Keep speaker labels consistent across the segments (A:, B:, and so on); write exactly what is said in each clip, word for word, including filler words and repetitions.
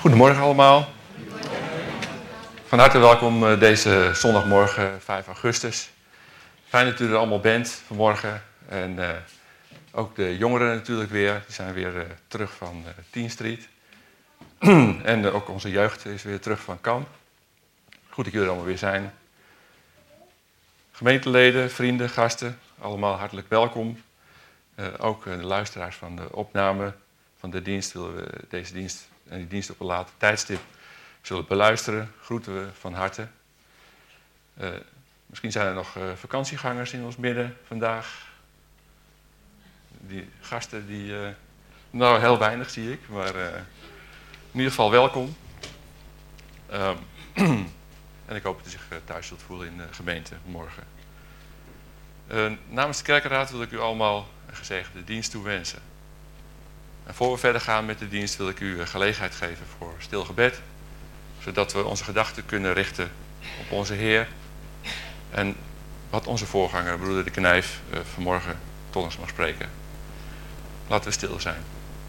A: Goedemorgen allemaal. Van harte welkom uh, deze zondagmorgen vijf augustus. Fijn dat u er allemaal bent vanmorgen. En uh, ook de jongeren natuurlijk weer. Die zijn weer uh, terug van uh, Teen Street. en uh, ook onze jeugd is weer terug van kamp. Goed dat jullie er allemaal weer zijn. Gemeenteleden, vrienden, gasten, allemaal hartelijk welkom. Uh, ook uh, de luisteraars van de opname van de dienst willen we deze dienst en die dienst op een later tijdstip zullen beluisteren. Groeten we van harte. Uh, misschien zijn er nog uh, vakantiegangers in ons midden vandaag. Die gasten die, uh, nou heel weinig zie ik, maar uh, in ieder geval welkom. Um, en ik hoop dat u zich uh, thuis zult voelen in de gemeente morgen. Uh, namens de kerkenraad wil ik u allemaal een gezegende dienst toewensen. En voor we verder gaan met de dienst wil ik u gelegenheid geven voor stil gebed. Zodat we onze gedachten kunnen richten op onze Heer. En wat onze voorganger, broeder de Knijf, vanmorgen tot ons mag spreken. Laten we stil zijn.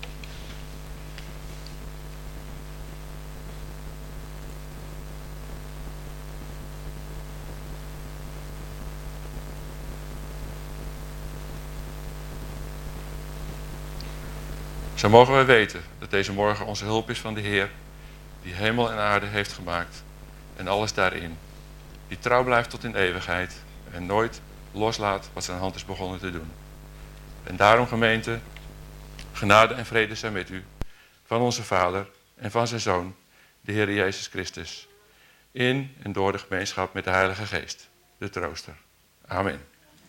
A: Zo mogen we weten dat deze morgen onze hulp is van de Heer, die hemel en aarde heeft gemaakt en alles daarin, die trouw blijft tot in eeuwigheid en nooit loslaat wat zijn hand is begonnen te doen. En daarom, gemeente, genade en vrede zijn met u, van onze Vader en van zijn Zoon, de Heer Jezus Christus, in en door de gemeenschap met de Heilige Geest, de Trooster. Amen.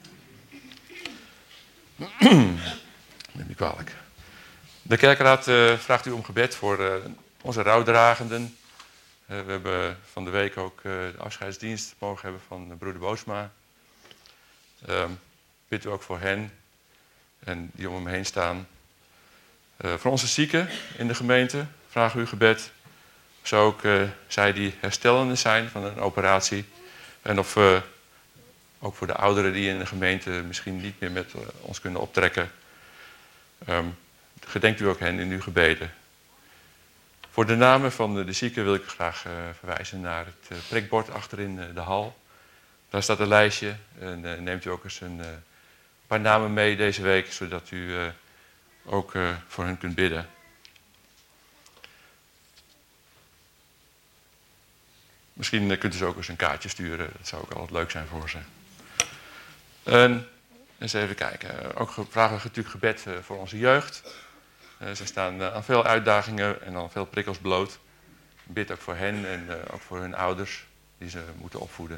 A: Neem niet kwalijk. De kerkraad uh, vraagt u om gebed voor uh, onze rouwdragenden. Uh, we hebben van de week ook uh, de afscheidsdienst mogen hebben van uh, broeder Boosma. Uh, bid u ook voor hen en die om hem heen staan. Uh, voor onze zieken in de gemeente vragen we u gebed. Zo ook uh, zij die herstellende zijn van een operatie. En of uh, ook voor de ouderen die in de gemeente misschien niet meer met uh, ons kunnen optrekken. Um, Gedenkt u ook hen in uw gebeden. Voor de namen van de zieken wil ik graag uh, verwijzen naar het uh, prikbord achterin uh, de hal. Daar staat een lijstje en uh, neemt u ook eens een uh, paar namen mee deze week, zodat u uh, ook uh, voor hen kunt bidden. Misschien uh, kunt u ze ook eens een kaartje sturen, dat zou ook altijd leuk zijn voor ze. En eens even kijken, ook vragen we natuurlijk gebed uh, voor onze jeugd. Uh, ze staan uh, aan veel uitdagingen en aan veel prikkels bloot. Bid ook voor hen en uh, ook voor hun ouders die ze moeten opvoeden.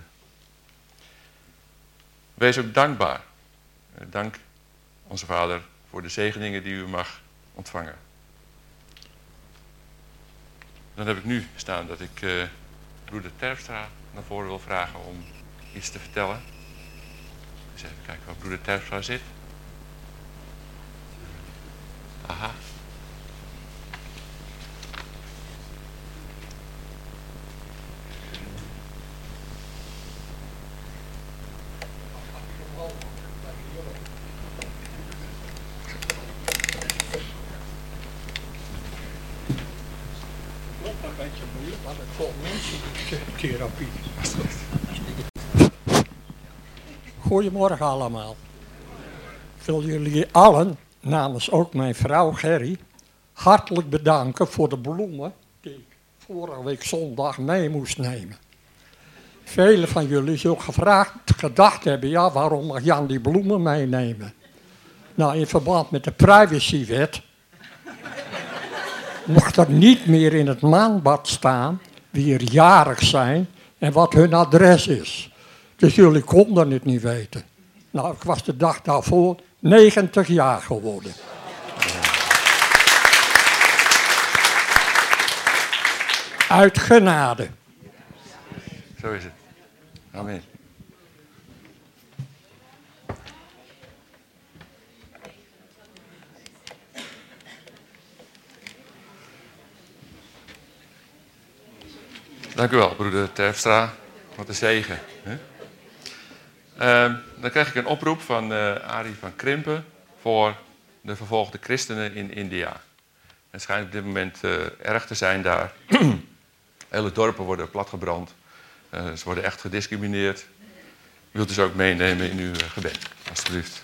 A: Wees ook dankbaar. Uh, dank onze Vader voor de zegeningen die u mag ontvangen. Dan heb ik nu staan dat ik uh, broeder Terpstra naar voren wil vragen om iets te vertellen. Dus even kijken waar broeder Terpstra zit. Aha.
B: Therapie. Goedemorgen allemaal. Ik wil jullie allen, namens ook mijn vrouw Gerry, hartelijk bedanken voor de bloemen die ik vorige week zondag mee moest nemen. Velen van jullie zullen gevraagd, gedacht hebben, ja, waarom mag Jan die bloemen meenemen? Nou, in verband met de privacywet mocht er niet meer in het maanblad staan wie er jarig zijn en wat hun adres is. Dus jullie konden het niet weten. Nou, ik was de dag daarvoor negentig jaar geworden. Uit genade.
A: Zo is het. Amen. Dank u wel, broeder Terpstra. Wat een zegen. Hè? Uh, dan krijg ik een oproep van uh, Arie van Krimpen voor de vervolgde christenen in India. Het schijnt op dit moment uh, erg te zijn daar. Hele dorpen worden platgebrand. Uh, ze worden echt gediscrimineerd. Wilt u ze ook meenemen in uw uh, gebed, alstublieft.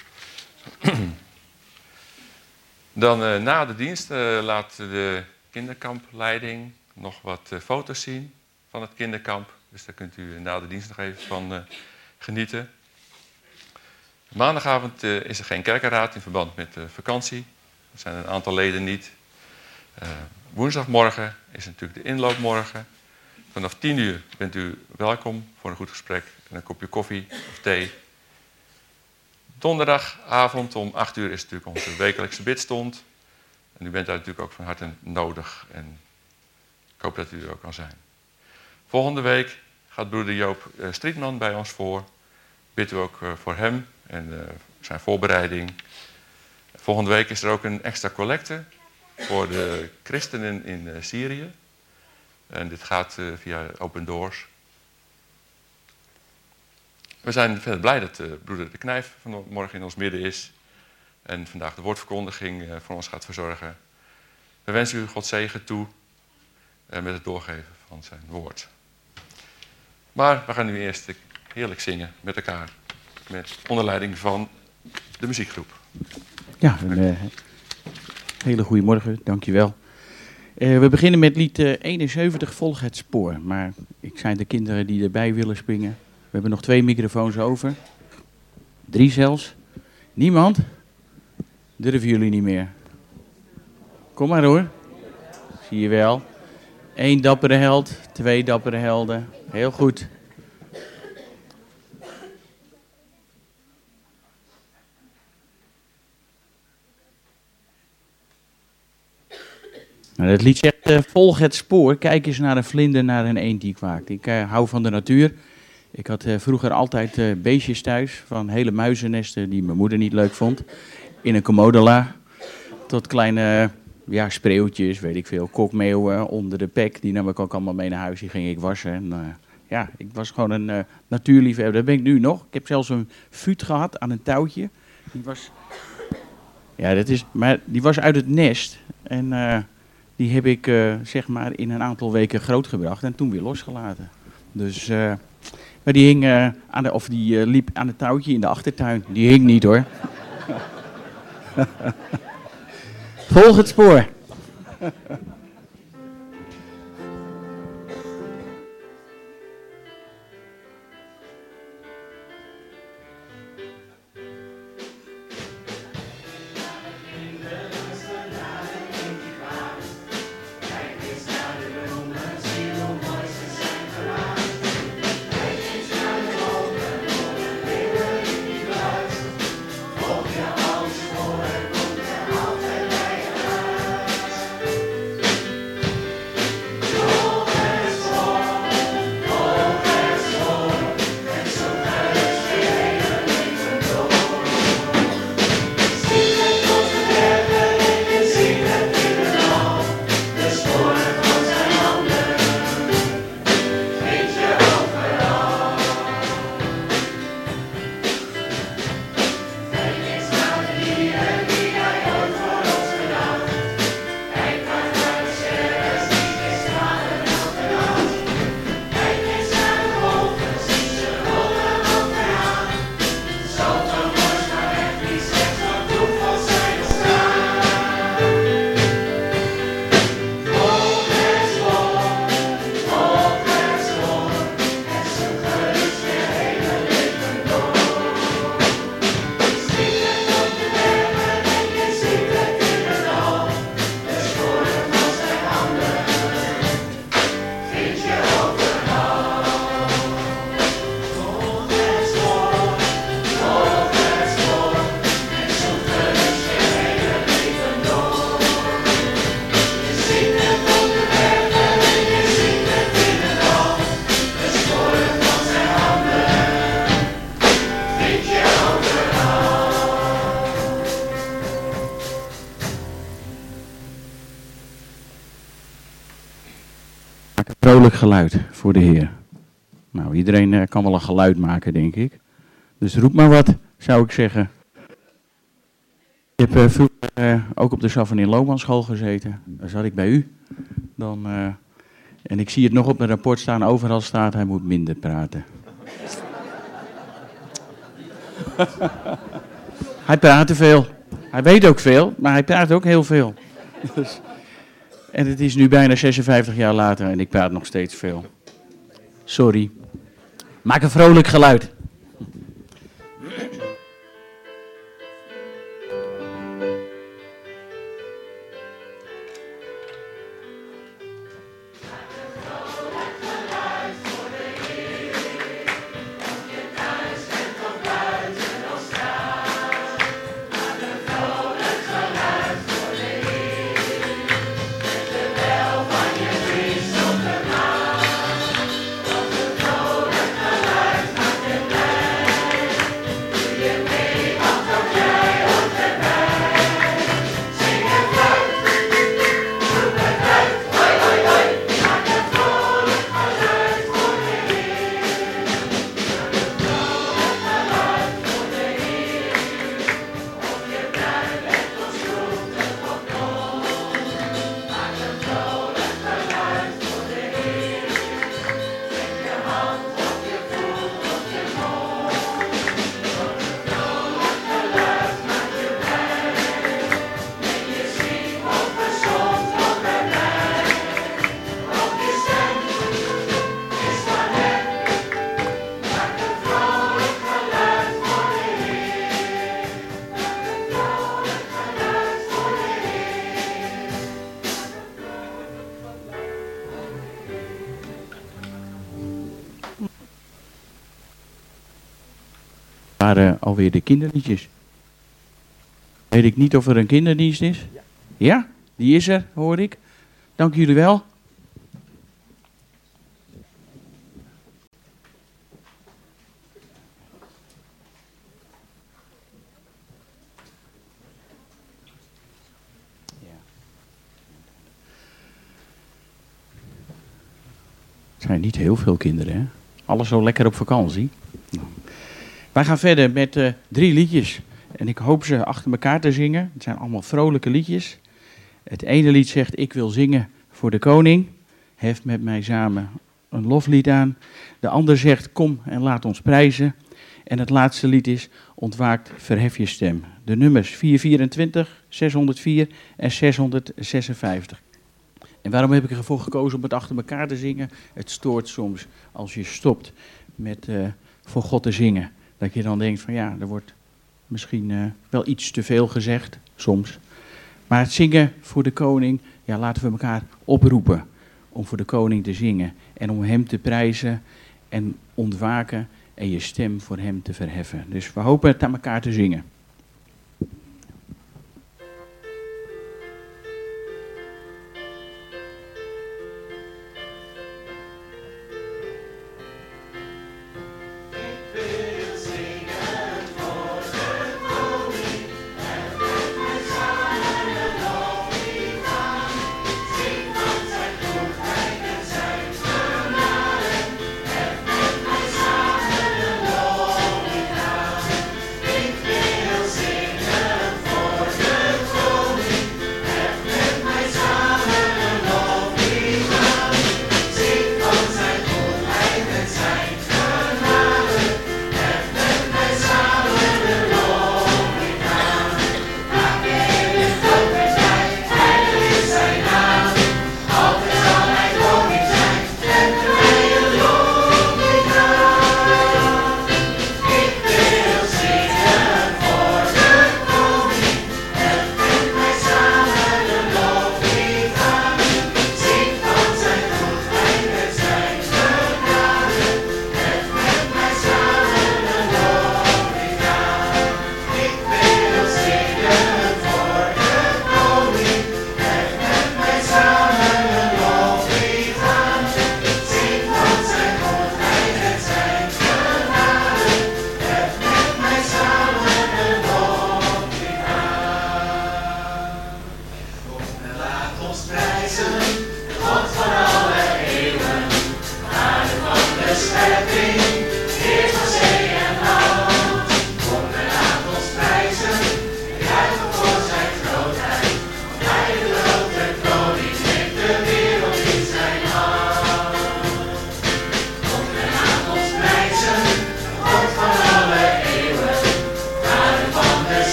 A: Dan uh, na de dienst uh, laat de kinderkampleiding nog wat uh, foto's zien van het kinderkamp. Dus daar kunt u na de dienst nog even van uh, genieten. Maandagavond uh, is er geen kerkenraad in verband met de vakantie. Er zijn een aantal leden niet. Uh, woensdagmorgen is natuurlijk de inloopmorgen. Vanaf tien uur bent u welkom voor een goed gesprek en een kopje koffie of thee. Donderdagavond om acht uur is natuurlijk onze wekelijkse bidstond. En u bent daar natuurlijk ook van harte nodig. En ik hoop dat u er ook kan zijn. Volgende week gaat broeder Joop uh, Strietman bij ons voor. Bidt u ook uh, voor hem en uh, zijn voorbereiding. Volgende week is er ook een extra collecte voor de christenen in uh, Syrië. En dit gaat uh, via Open Doors. We zijn verder blij dat uh, broeder De Knijf vanmorgen in ons midden is. En vandaag de woordverkondiging uh, voor ons gaat verzorgen. We wensen u God zegen toe uh, met het doorgeven van zijn woord. Maar we gaan nu eerst heerlijk zingen met elkaar. Met onder leiding van de muziekgroep.
C: Ja, een uh, hele goede morgen, dankjewel. Uh, we beginnen met lied uh, eenenzeventig, Volg het spoor. Maar ik zijn de kinderen die erbij willen springen. We hebben nog twee microfoons over. Drie zelfs. Niemand? Durven jullie niet meer? Kom maar hoor. Zie je wel. Eén dappere held, twee dappere helden. Heel goed. Nou, het lied zegt, uh, volg het spoor, kijk eens naar een vlinder, naar een eend die kwaakt. Ik uh, hou van de natuur. Ik had uh, vroeger altijd uh, beestjes thuis, van hele muizennesten die mijn moeder niet leuk vond. In een commodola, tot kleine uh, ja, spreeuwtjes, weet ik veel, kokmeeuwen onder de pek. Die nam ik ook allemaal mee naar huis, die ging ik wassen. En, uh, ja, ik was gewoon een uh, natuurliefhebber, dat ben ik nu nog. Ik heb zelfs een fuut gehad aan een touwtje. Die was, ja, dat is, maar die was uit het nest en... Uh, Die heb ik uh, zeg maar in een aantal weken grootgebracht en toen weer losgelaten. Dus, uh, maar die hing uh, aan de, of die uh, liep aan het touwtje in de achtertuin. Die hing niet hoor. Volg het spoor. Vrolijk geluid voor de Heer. Nou, iedereen uh, kan wel een geluid maken, denk ik. Dus roep maar wat, zou ik zeggen. heb uh, vroeger uh, ook op de Savanien Lohmanschool gezeten. Daar zat ik bij u. Dan, uh, en ik zie het nog op mijn rapport staan. Overal staat, hij moet minder praten. Hij praat te veel. Hij weet ook veel, maar hij praat ook heel veel. Dus, en het is nu bijna zesenvijftig jaar later en ik praat nog steeds veel. Sorry. Maak een vrolijk geluid. Waren alweer de kinderliedjes. Weet ik niet of er een kinderdienst is? Ja. Ja, die is er, hoor ik. Dank jullie wel. Het zijn niet heel veel kinderen, hè? Alles zo lekker op vakantie. Nou. Wij gaan verder met uh, drie liedjes. En ik hoop ze achter elkaar te zingen. Het zijn allemaal vrolijke liedjes. Het ene lied zegt, ik wil zingen voor de koning. Heft met mij samen een loflied aan. De ander zegt, kom en laat ons prijzen. En het laatste lied is, ontwaakt, verhef je stem. De nummers vierhonderdvierentwintig, zeshonderdvier en zeshonderdzesenvijftig. En waarom heb ik ervoor gekozen om het achter elkaar te zingen? Het stoort soms als je stopt met uh, voor God te zingen. Dat je dan denkt van ja, er wordt misschien uh, wel iets te veel gezegd, soms. Maar het zingen voor de koning, ja, laten we elkaar oproepen om voor de koning te zingen. En om hem te prijzen en ontwaken en je stem voor hem te verheffen. Dus we hopen het aan elkaar te zingen.
D: Thank you.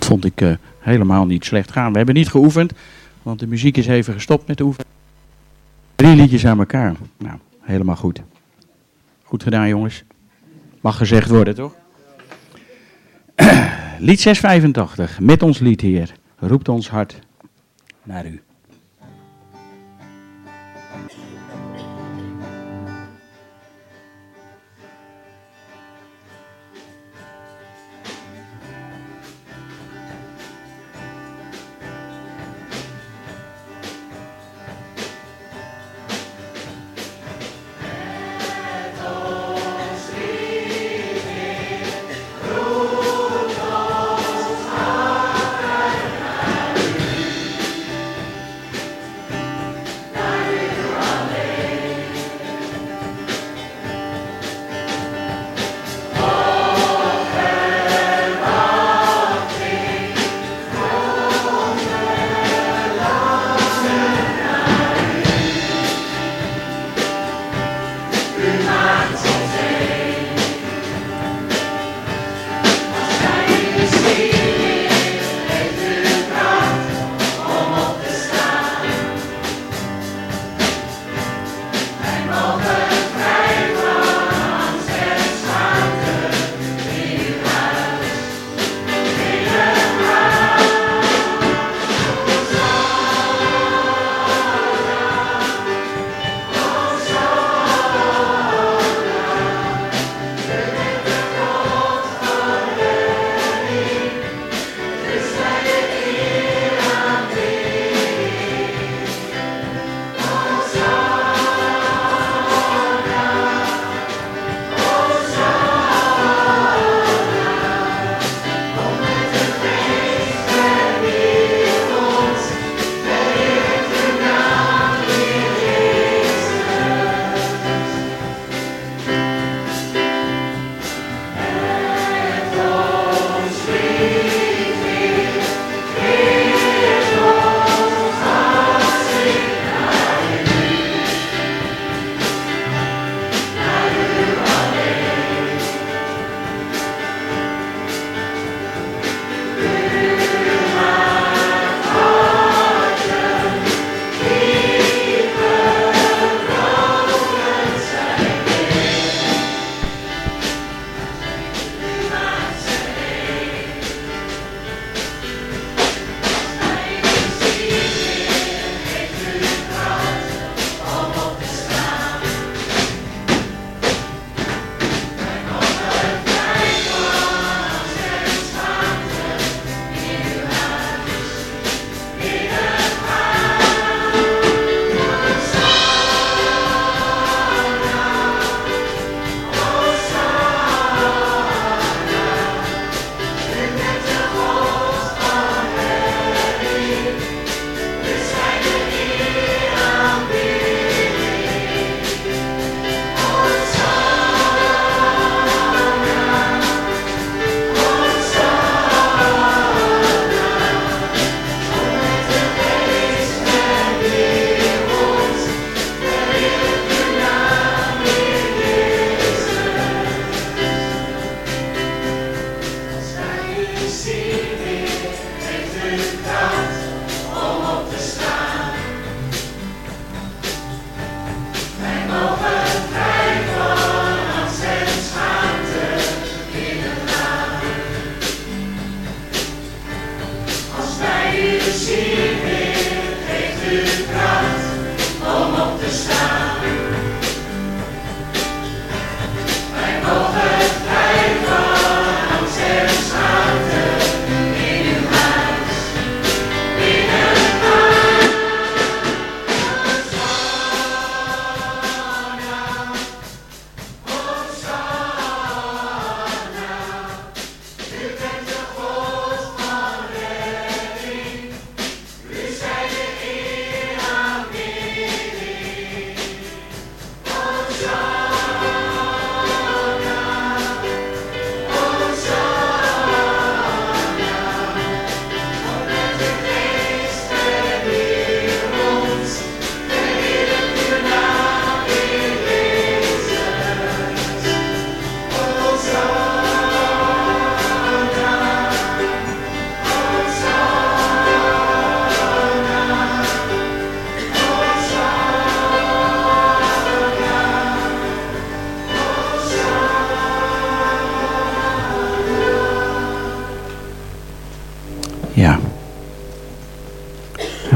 C: vond ik uh, helemaal niet slecht gaan. We hebben niet geoefend, want de muziek is even gestopt met de oefening. Drie liedjes aan elkaar. Nou, helemaal goed. Goed gedaan, jongens. Mag gezegd worden, toch? Lied zeshonderdvijfentachtig. Met ons lied, Heer. Roept ons hart naar u.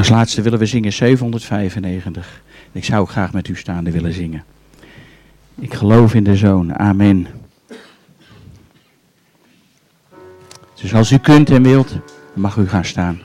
C: laatste willen we zingen zevenhonderdvijfennegentig. Ik zou ook graag met u staande willen zingen. Ik geloof in de Zoon. Amen. Dus als u kunt en wilt, dan mag u gaan staan.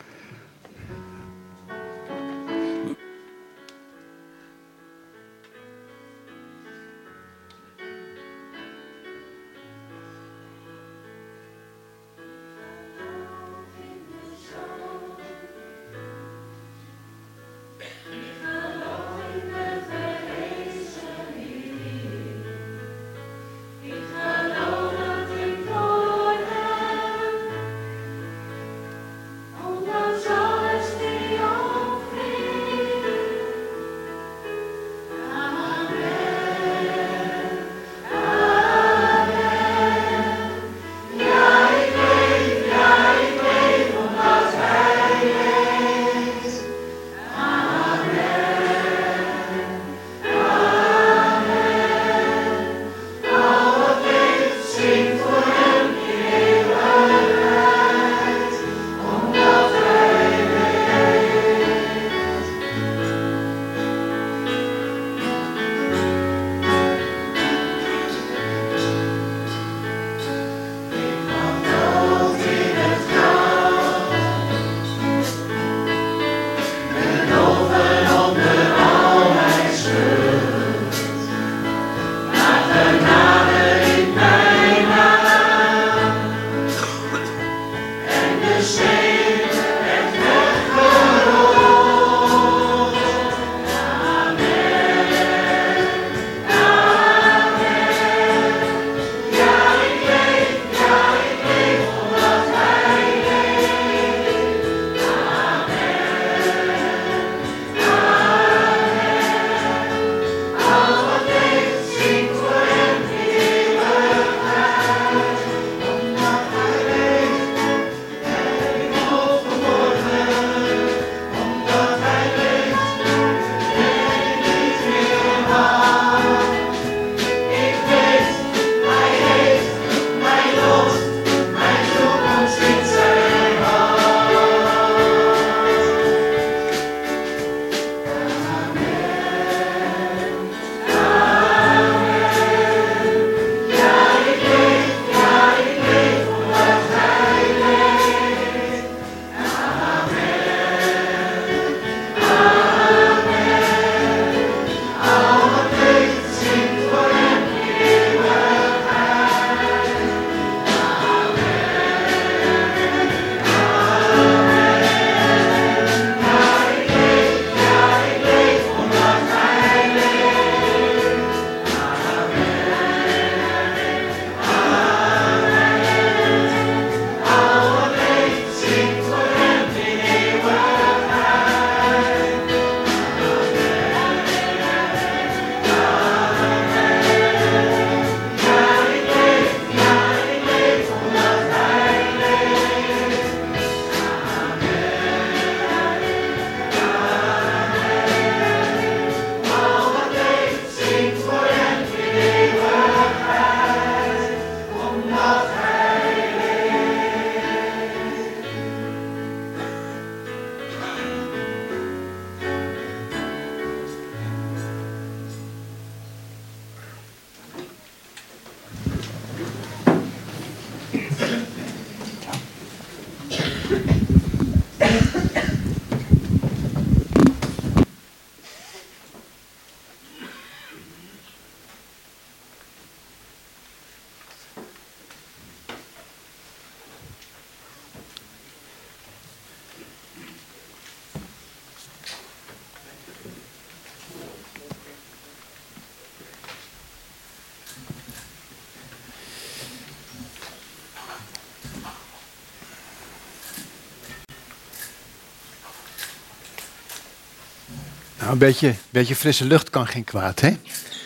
D: Nou, een beetje, beetje frisse lucht kan geen kwaad, hè?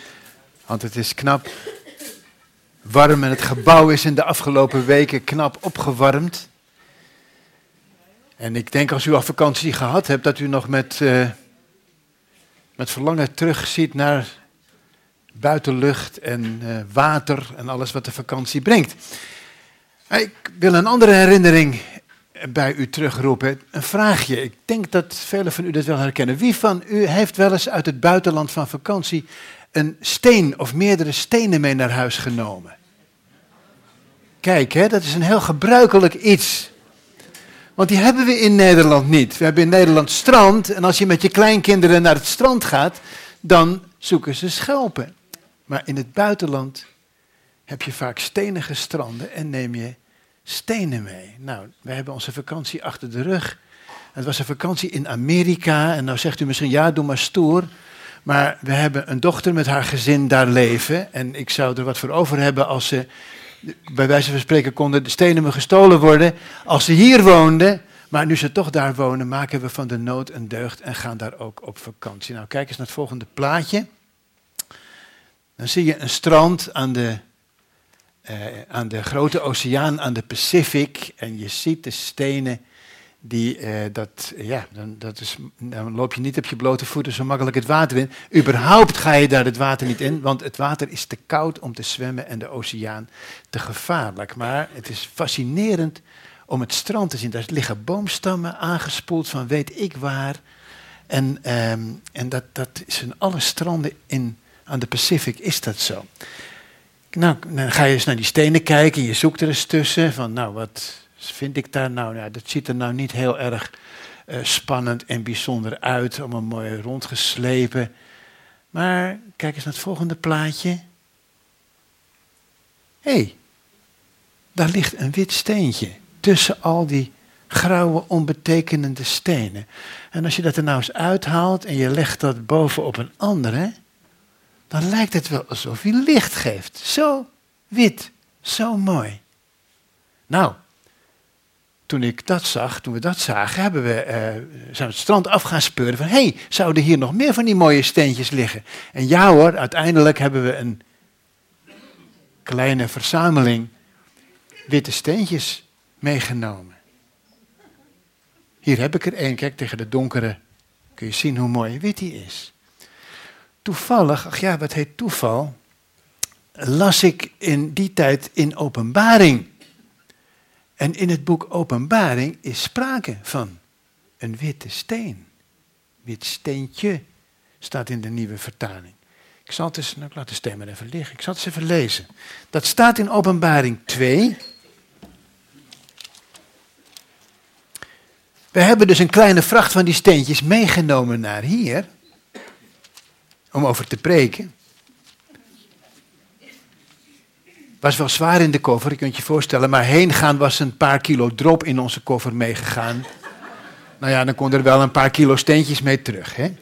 D: Want het is knap warm en het gebouw is in de afgelopen weken knap opgewarmd. En ik denk als u al vakantie gehad hebt, dat u nog met, uh, met verlangen terugziet naar buitenlucht en uh, water en alles wat de vakantie brengt. Ik wil een andere herinnering bij u terugroepen. Een vraagje. Ik denk dat velen van u dat wel herkennen. Wie van u heeft wel eens uit het buitenland van vakantie een steen of meerdere stenen mee naar huis genomen? Kijk, hè, dat is een heel gebruikelijk iets. Want die hebben we in Nederland niet. We hebben in Nederland strand. En als je met je kleinkinderen naar het strand gaat, dan zoeken ze schelpen. Maar in het buitenland heb je vaak stenige stranden en neem je stenen mee. Nou, wij hebben onze vakantie achter de rug. Het was een vakantie in Amerika. En nou zegt u misschien, ja, doe maar stoer. Maar we hebben een dochter met haar gezin daar leven. En ik zou er wat voor over hebben als ze, bij wijze van spreken, konden de stenen me gestolen worden. Als ze hier woonden. Maar nu ze toch daar wonen, maken we van de nood een deugd en gaan daar ook op vakantie. Nou, kijk eens naar het volgende plaatje. Dan zie je een strand aan de, uh, aan de grote oceaan, aan de Pacific. En je ziet de stenen, die, uh, dat, ja, dan, dat is, dan loop je niet op je blote voeten zo makkelijk het water in. Überhaupt ga je daar het water niet in, want het water is te koud om te zwemmen en de oceaan te gevaarlijk. Maar het is fascinerend om het strand te zien. Daar liggen boomstammen aangespoeld van weet ik waar. En, um, en dat, dat is in alle stranden in, aan de Pacific is dat zo. Nou, dan ga je eens naar die stenen kijken. Je zoekt er eens tussen. Van, nou, wat vind ik daar nou? Nou, dat ziet er nou niet heel erg uh, spannend en bijzonder uit. Allemaal mooi rondgeslepen. Maar kijk eens naar het volgende plaatje. Hé, hey, daar ligt een wit steentje. Tussen al die grauwe, onbetekenende stenen. En als je dat er nou eens uithaalt en je legt dat bovenop een andere, dan lijkt het wel alsof hij licht geeft. Zo wit, zo mooi. Nou, toen ik dat zag, toen we dat zagen, hebben we, uh, zijn we het strand af gaan speuren van, hé, hey, zouden hier nog meer van die mooie steentjes liggen? En ja hoor, uiteindelijk hebben we een kleine verzameling witte steentjes meegenomen. Hier heb ik er één. Kijk, tegen de donkere kun je zien hoe mooi wit die is. Toevallig, ach ja, wat heet toeval, las ik in die tijd in Openbaring. En in het boek Openbaring is sprake van een witte steen. Wit steentje staat in de nieuwe vertaling. Ik zal het eens, nou, ik laat de steen maar even liggen. Ik zal het eens even lezen. Dat staat in Openbaring twee. We hebben dus een kleine vracht van die steentjes meegenomen naar hier, om over te preken. Was wel zwaar in de koffer, je kunt je voorstellen, maar heen gaan was een paar kilo drop in onze koffer meegegaan. Nou ja, dan kon er wel een paar kilo steentjes mee terug, hè?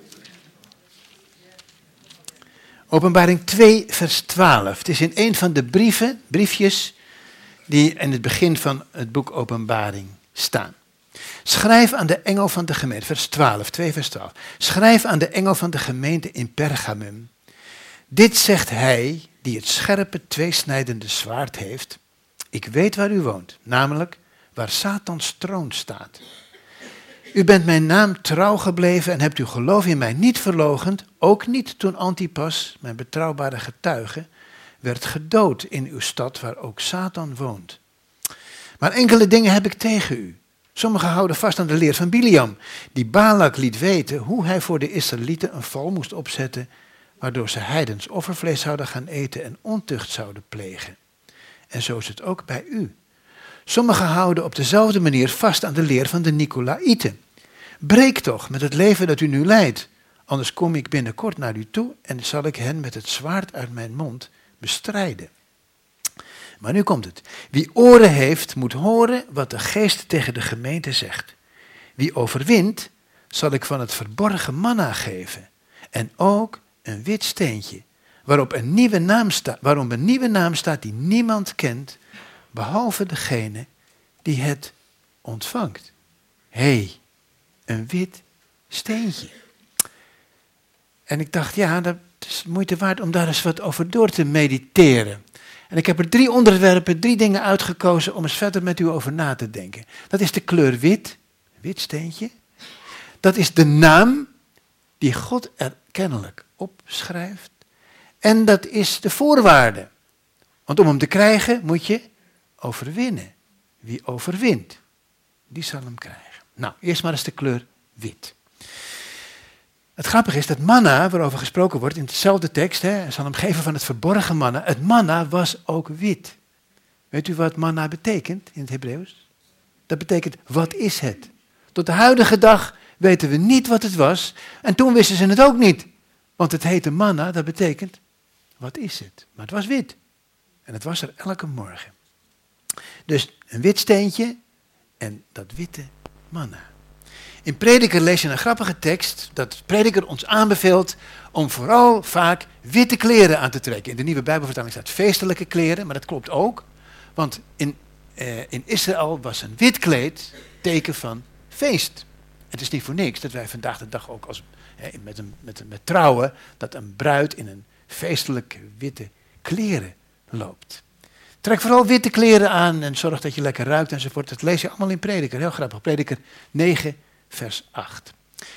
D: Openbaring twee, vers twaalf. Het is in een van de brieven, briefjes, die in het begin van het boek Openbaring staan. Schrijf aan de engel van de gemeente, vers twaalf, twee vers twaalf. Schrijf aan de engel van de gemeente in Pergamum. Dit zegt hij, die het scherpe, tweesnijdende zwaard heeft. Ik weet waar u woont, namelijk waar Satans troon staat. U bent mijn naam trouw gebleven en hebt uw geloof in mij niet verloochend, ook niet toen Antipas, mijn betrouwbare getuige, werd gedood in uw stad waar ook Satan woont. Maar enkele dingen heb ik tegen u. Sommigen houden vast aan de leer van Biliam, die Balak liet weten hoe hij voor de Israëlieten een val moest opzetten, waardoor ze heidens offervlees zouden gaan eten en ontucht zouden plegen. En zo is het ook bij u. Sommigen houden op dezelfde manier vast aan de leer van de Nicolaïten. Breek toch met het leven dat u nu leidt, anders kom ik binnenkort naar u toe en zal ik hen met het zwaard uit mijn mond bestrijden. Maar nu komt het. Wie oren heeft, moet horen wat de geest tegen de gemeente zegt. Wie overwint, zal ik van het verborgen manna geven. En ook een wit steentje, waarop een nieuwe naam staat, waarom een nieuwe naam staat die niemand kent, behalve degene die het ontvangt. Hé, hey, een wit steentje. En ik dacht, ja, dat is moeite waard om daar eens wat over door te mediteren. En ik heb er drie onderwerpen, drie dingen uitgekozen om eens verder met u over na te denken. Dat is de kleur wit, wit steentje. Dat is de naam die God er kennelijk opschrijft. En dat is de voorwaarde. Want om hem te krijgen moet je overwinnen. Wie overwint, die zal hem krijgen. Nou, eerst maar eens de kleur wit. Het grappige is dat manna, waarover gesproken wordt in dezelfde tekst, hè, hij zal hem geven van het verborgen manna. Het manna was ook wit. Weet u wat manna betekent in het Hebreeuws? Dat betekent, wat is het? Tot de huidige dag weten we niet wat het was. En toen wisten ze het ook niet. Want het heette manna, dat betekent, wat is het? Maar het was wit. En het was er elke morgen. Dus een wit steentje en dat witte manna. In Prediker lees je een grappige tekst dat Prediker ons aanbeveelt om vooral vaak witte kleren aan te trekken. In de Nieuwe Bijbelvertaling staat feestelijke kleren, maar dat klopt ook. Want in, eh, in Israël was een wit kleed teken van feest. Het is niet voor niks dat wij vandaag de dag ook als, eh, met, een, met, een, met trouwen, dat een bruid in een feestelijke witte kleren loopt. Trek vooral witte kleren aan en zorg dat je lekker ruikt enzovoort. Dat lees je allemaal in Prediker, heel grappig. Prediker negen, vers acht.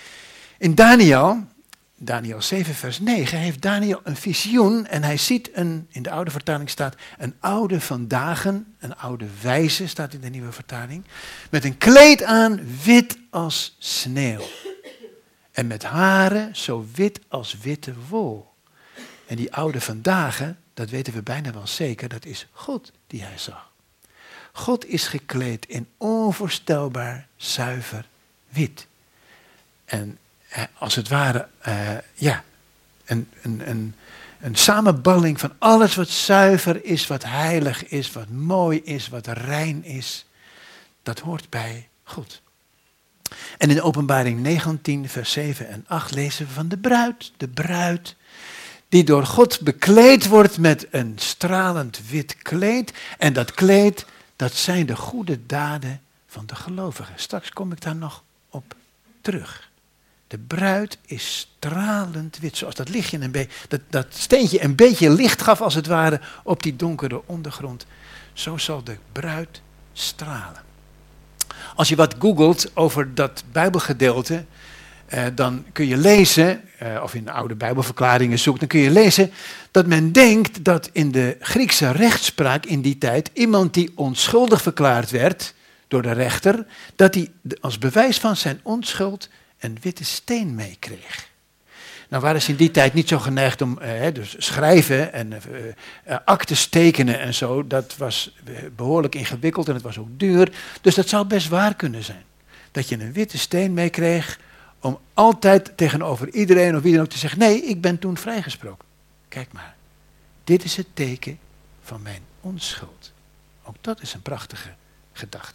D: In Daniel, Daniel zeven, vers negen, heeft Daniel een visioen en hij ziet een, in de oude vertaling staat, een oude van dagen, een oude wijze staat in de nieuwe vertaling, met een kleed aan wit als sneeuw en met haren zo wit als witte wol. En die oude van dagen, dat weten we bijna wel zeker, dat is God die hij zag. God is gekleed in onvoorstelbaar zuiver wit. En eh, als het ware, uh, ja, een, een, een, een samenballing van alles wat zuiver is, wat heilig is, wat mooi is, wat rein is, dat hoort bij God. En in Openbaring negentien, vers zeven en acht lezen we van de bruid, de bruid die door God bekleed wordt met een stralend wit kleed. En dat kleed, dat zijn de goede daden van de gelovigen. Straks kom ik daar nog op terug. De bruid is stralend wit, zoals dat lichtje een beetje, dat, dat steentje een beetje licht gaf als het ware op die donkere ondergrond. Zo zal de bruid stralen. Als je wat googelt over dat Bijbelgedeelte, Uh, dan kun je lezen, uh, of in oude Bijbelverklaringen zoekt, dan kun je lezen dat men denkt dat in de Griekse rechtspraak in die tijd iemand die onschuldig verklaard werd door de rechter, dat hij als bewijs van zijn onschuld een witte steen meekreeg. Nou waren ze in die tijd niet zo geneigd om uh, dus schrijven en uh, uh, actes tekenen en zo. Dat was behoorlijk ingewikkeld en het was ook duur. Dus dat zou best waar kunnen zijn. Dat je een witte steen meekreeg om altijd tegenover iedereen of wie dan ook te zeggen, nee, ik ben toen vrijgesproken. Kijk maar, dit is het teken van mijn onschuld. Ook dat is een prachtige gedachte.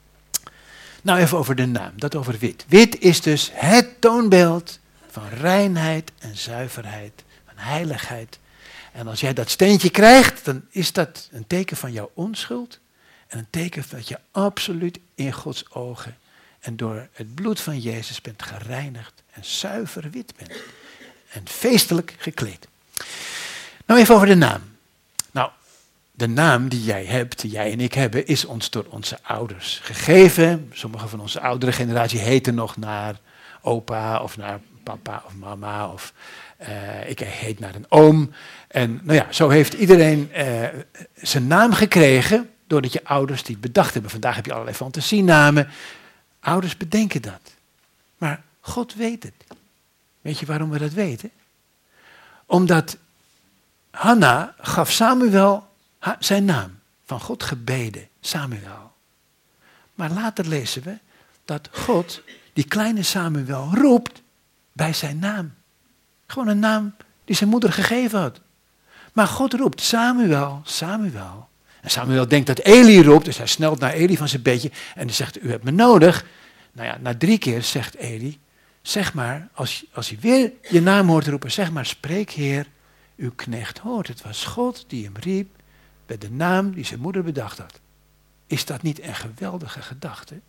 D: Nou even over de naam, dat over wit. Wit is dus het toonbeeld van reinheid en zuiverheid, van heiligheid. En als jij dat steentje krijgt, dan is dat een teken van jouw onschuld en een teken dat je absoluut in Gods ogen en door het bloed van Jezus bent gereinigd en zuiver wit bent. En feestelijk gekleed. Nou even over de naam. Nou, de naam die jij hebt, die jij en ik hebben, is ons door onze ouders gegeven. Sommige van onze oudere generatie heten nog naar opa of naar papa of mama. Of uh, ik heet naar een oom. En nou ja, zo heeft iedereen uh, zijn naam gekregen doordat je ouders die het bedacht hebben. Vandaag heb je allerlei fantasienamen. Ouders bedenken dat. Maar God weet het. Weet je waarom we dat weten? Omdat Hanna gaf Samuel zijn naam. Van God gebeden, Samuel. Maar later lezen we dat God die kleine Samuel roept bij zijn naam. Gewoon een naam die zijn moeder gegeven had. Maar God roept Samuel, Samuel. En Samuel denkt dat Eli roept, dus hij snelt naar Eli van zijn bedje en hij zegt, u hebt me nodig. Nou ja, na drie keer zegt Eli, zeg maar, als, als hij weer je naam hoort roepen, zeg maar, spreek Heer, uw knecht hoort. Het was God die hem riep bij de naam die zijn moeder bedacht had. Is dat niet een geweldige gedachte?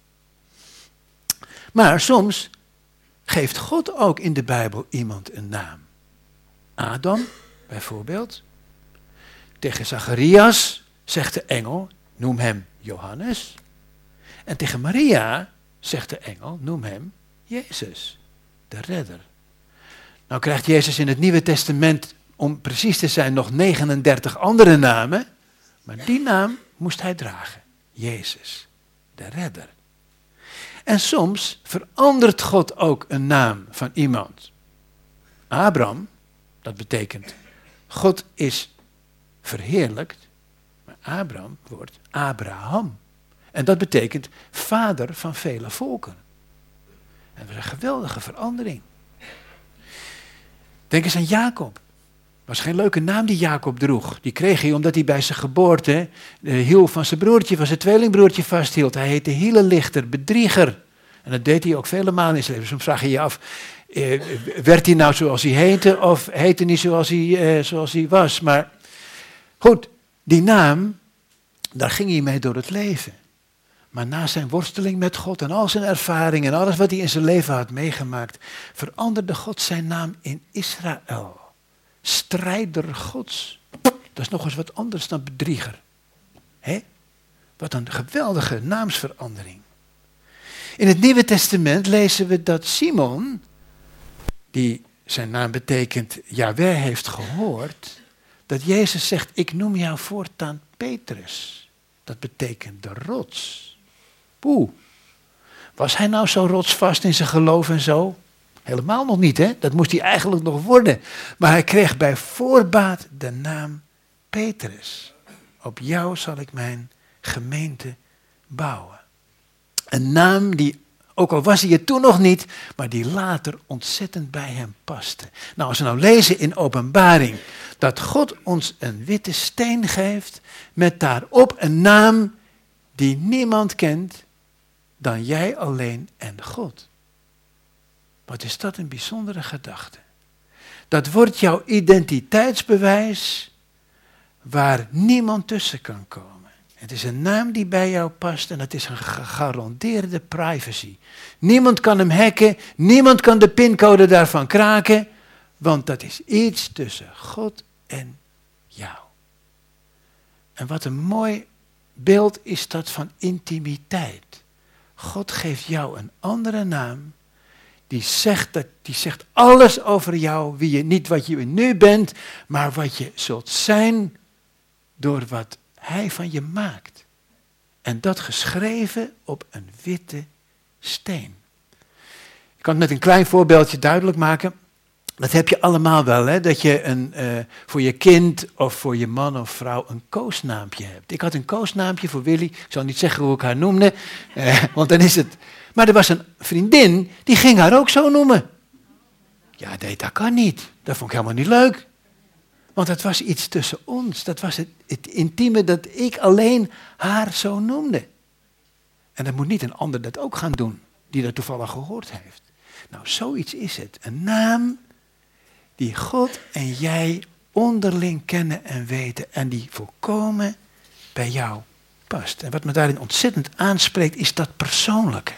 D: Maar soms geeft God ook in de Bijbel iemand een naam. Adam, bijvoorbeeld. Tegen Zacharias zegt de engel, noem hem Johannes. En tegen Maria zegt de engel, noem hem Jezus, de redder. Nou krijgt Jezus in het Nieuwe Testament, om precies te zijn, nog negenendertig andere namen. Maar die naam moest hij dragen. Jezus, de redder. En soms verandert God ook een naam van iemand. Abraham, dat betekent God is verheerlijkt, maar Abraham wordt Abraham. En dat betekent vader van vele volken. En dat is een geweldige verandering. Denk eens aan Jacob. Was geen leuke naam die Jacob droeg. Die kreeg hij omdat hij bij zijn geboorte de hiel van zijn broertje, van zijn tweelingbroertje vasthield. Hij heette hielenlichter, bedrieger. En dat deed hij ook vele malen in zijn leven. Soms vraag je je af, eh, werd hij nou zoals hij heette of heette hij zoals hij, eh, zoals hij was? Maar goed, die naam, daar ging hij mee door het leven. Maar na zijn worsteling met God en al zijn ervaringen en alles wat hij in zijn leven had meegemaakt, veranderde God zijn naam in Israël. Strijder Gods. Dat is nog eens wat anders dan bedrieger. Hè? Wat een geweldige naamsverandering. In het Nieuwe Testament lezen we dat Simon, die zijn naam betekent Jahweh heeft gehoord, dat Jezus zegt, ik noem jou voortaan Petrus. Dat betekent de rots. Poeh, was hij nou zo rotsvast in zijn geloof en zo? Helemaal nog niet, hè? Dat moest hij eigenlijk nog worden. Maar hij kreeg bij voorbaat de naam Petrus. Op jou zal ik mijn gemeente bouwen. Een naam die, ook al was hij het toen nog niet, maar die later ontzettend bij hem paste. Nou, als we nou lezen in Openbaring dat God ons een witte steen geeft met daarop een naam die niemand kent dan jij alleen en God. Wat is dat een bijzondere gedachte. Dat wordt jouw identiteitsbewijs waar niemand tussen kan komen. Het is een naam die bij jou past en het is een gegarandeerde privacy. Niemand kan hem hacken, niemand kan de pincode daarvan kraken, want dat is iets tussen God en jou. En wat een mooi beeld is dat van intimiteit. God geeft jou een andere naam. Die zegt, dat, die zegt alles over jou, wie je, niet wat je nu bent, maar wat je zult zijn door wat hij van je maakt. En dat geschreven op een witte steen. Ik kan het met een klein voorbeeldje duidelijk maken. Dat heb je allemaal wel, hè? Dat je een, uh, voor je kind of voor je man of vrouw een koosnaampje hebt. Ik had een koosnaampje voor Willy. Ik zal niet zeggen hoe ik haar noemde, uh, want dan is het... Maar er was een vriendin, die ging haar ook zo noemen. Ja, nee, dat kan niet. Dat vond ik helemaal niet leuk. Want het was iets tussen ons. Dat was het, het intieme dat ik alleen haar zo noemde. En dan moet niet een ander dat ook gaan doen, die dat toevallig gehoord heeft. Nou, zoiets is het. Een naam die God en jij onderling kennen en weten. En die volkomen bij jou past. En wat me daarin ontzettend aanspreekt, is dat persoonlijke.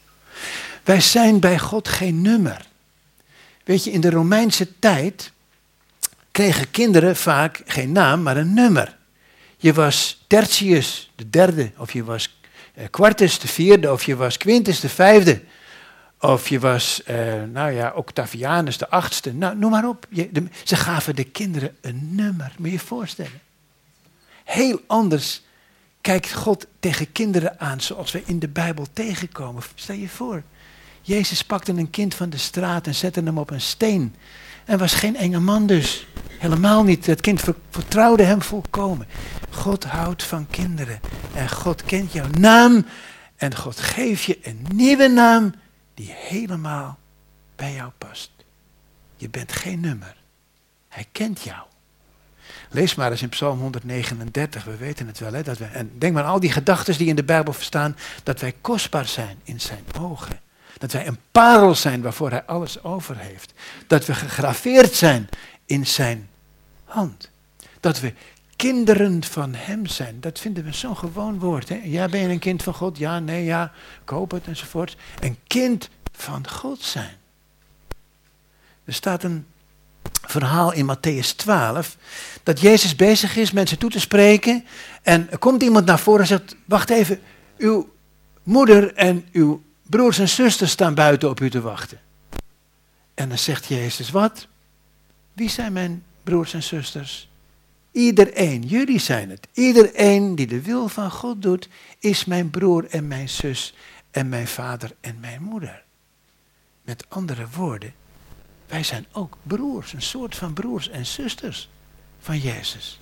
D: Wij zijn bij God geen nummer. Weet je, in de Romeinse tijd kregen kinderen vaak geen naam, maar een nummer. Je was Tertius, de derde, of je was Quartus, de vierde, of je was Quintus, de vijfde. Of je was, uh, nou ja, Octavianus, de achtste. Nou, noem maar op. Je, de, ze gaven de kinderen een nummer, moet je je voorstellen. Heel anders kijkt God tegen kinderen aan zoals we in de Bijbel tegenkomen. Stel je voor, Jezus pakte een kind van de straat en zette hem op een steen. En was geen enge man dus. Helemaal niet. Het kind vertrouwde hem volkomen. God houdt van kinderen. En God kent jouw naam. En God geeft je een nieuwe naam die helemaal bij jou past. Je bent geen nummer. Hij kent jou. Lees maar eens in Psalm honderdnegenendertig, we weten het wel. Hè, dat we, en denk maar aan al die gedachten die in de Bijbel staan, dat wij kostbaar zijn in zijn ogen. Dat wij een parel zijn waarvoor hij alles over heeft. Dat we gegraveerd zijn in zijn hand. Dat we kinderen van hem zijn. Dat vinden we zo'n gewoon woord. Hè? Ja, ben je een kind van God? Ja, nee, ja, ik hoop het enzovoort. Een kind van God zijn. Er staat een verhaal in Mattheüs twaalf, dat Jezus bezig is mensen toe te spreken. En er komt iemand naar voren en zegt, wacht even, uw moeder en uw broers en zusters staan buiten op u te wachten. En dan zegt Jezus, wat? Wie zijn mijn broers en zusters? Iedereen, jullie zijn het. Iedereen die de wil van God doet, is mijn broer en mijn zus en mijn vader en mijn moeder. Met andere woorden, wij zijn ook broers, een soort van broers en zusters van Jezus.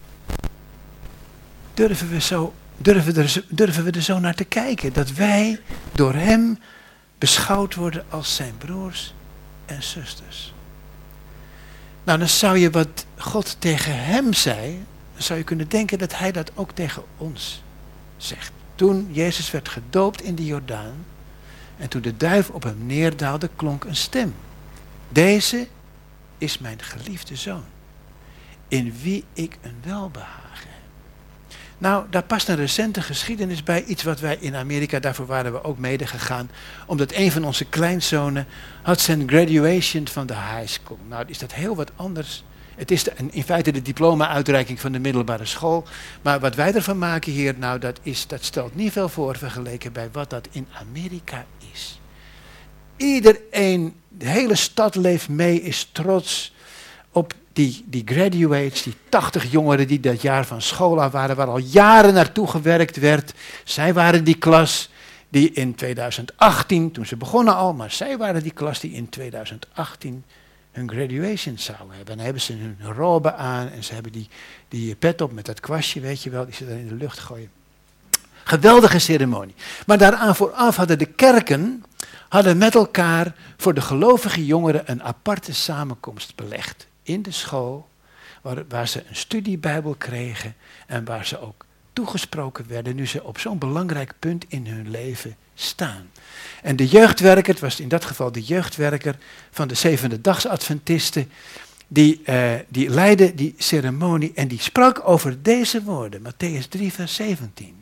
D: Durven we, zo, durven, we er, durven we er zo naar te kijken, dat wij door hem beschouwd worden als zijn broers en zusters. Nou, dan zou je wat God tegen hem zei, dan zou je kunnen denken dat hij dat ook tegen ons zegt. Toen Jezus werd gedoopt in de Jordaan en toen de duif op hem neerdaalde, klonk een stem. Deze is mijn geliefde zoon, in wie ik een welbehagen heb. Nou, daar past een recente geschiedenis bij, iets wat wij in Amerika, daarvoor waren we ook mede gegaan, omdat een van onze kleinzonen had zijn graduation van de high school. Nou, is dat heel wat anders. Het is de, in feite de diploma-uitreiking van de middelbare school. Maar wat wij ervan maken hier, nou, dat, is, dat stelt niet veel voor vergeleken bij wat dat in Amerika is. Iedereen, de hele stad leeft mee, is trots op die, die graduates, die tachtig jongeren die dat jaar van school af waren, waar al jaren naartoe gewerkt werd. Zij waren die klas die in tweeduizend achttien, toen ze begonnen al, maar zij waren die klas die in tweeduizend achttien hun graduation zouden hebben. En dan hebben ze hun robe aan en ze hebben die, die pet op met dat kwastje, weet je wel, die ze dan in de lucht gooien. Geweldige ceremonie. Maar daaraan vooraf hadden de kerken hadden met elkaar voor de gelovige jongeren een aparte samenkomst belegd. In de school, waar, waar ze een studiebijbel kregen en waar ze ook toegesproken werden, nu ze op zo'n belangrijk punt in hun leven staan. En de jeugdwerker, het was in dat geval de jeugdwerker van de Zevende Dags Adventisten, die, uh, die leidde die ceremonie en die sprak over deze woorden, Mattheüs drie vers zeventien.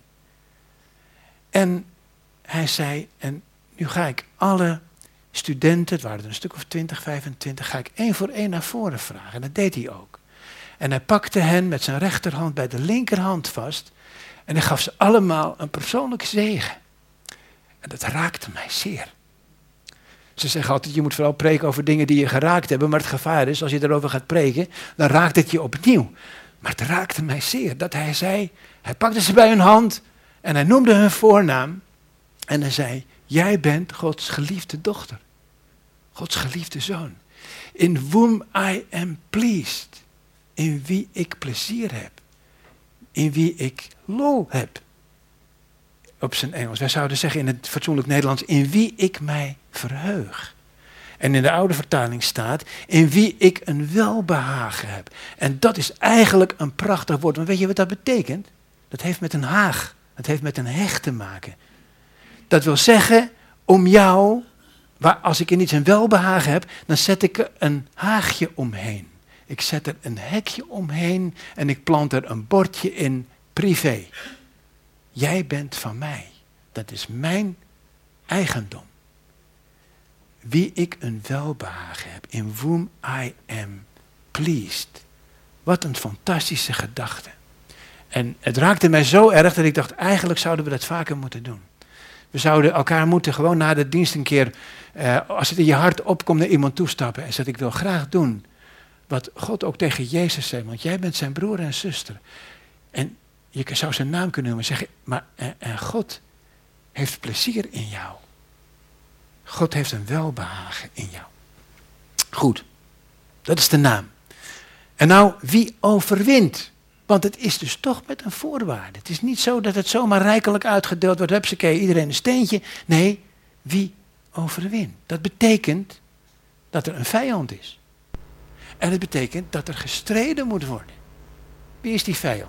D: En hij zei, en nu ga ik alle studenten, het waren er een stuk of twintig, vijfentwintig, ga ik één voor één naar voren vragen. En dat deed hij ook. En hij pakte hen met zijn rechterhand bij de linkerhand vast en hij gaf ze allemaal een persoonlijke zegen. En dat raakte mij zeer. Ze zeggen altijd, je moet vooral preken over dingen die je geraakt hebben, maar het gevaar is, als je erover gaat preken, dan raakt het je opnieuw. Maar het raakte mij zeer, dat hij zei, hij pakte ze bij hun hand en hij noemde hun voornaam en hij zei, jij bent Gods geliefde dochter, Gods geliefde zoon, in whom I am pleased, in wie ik plezier heb, in wie ik lol heb. Op zijn Engels. Wij zouden zeggen in het fatsoenlijk Nederlands, in wie ik mij verheug. En in de oude vertaling staat, in wie ik een welbehagen heb. En dat is eigenlijk een prachtig woord. Want weet je wat dat betekent? Dat heeft met een haag, dat heeft met een hecht te maken. Dat wil zeggen, om jou, waar, als ik in iets een welbehagen heb, dan zet ik er een haagje omheen. Ik zet er een hekje omheen en ik plant er een bordje in, privé. Jij bent van mij. Dat is mijn eigendom. Wie ik een welbehagen heb. In whom I am pleased. Wat een fantastische gedachte. En het raakte mij zo erg dat ik dacht, eigenlijk zouden we dat vaker moeten doen. We zouden elkaar moeten gewoon na de dienst een keer, uh, als het in je hart opkomt, naar iemand toestappen. En zeggen, ik wil graag doen wat God ook tegen Jezus zei. Want jij bent zijn broer en zuster. En je zou zijn naam kunnen noemen en zeggen, maar en, en God heeft plezier in jou. God heeft een welbehagen in jou. Goed, dat is de naam. En nou, wie overwint? Want het is dus toch met een voorwaarde. Het is niet zo dat het zomaar rijkelijk uitgedeeld wordt. Hupsakee, iedereen een steentje. Nee, wie overwint? Dat betekent dat er een vijand is. En het betekent dat er gestreden moet worden. Wie is die vijand?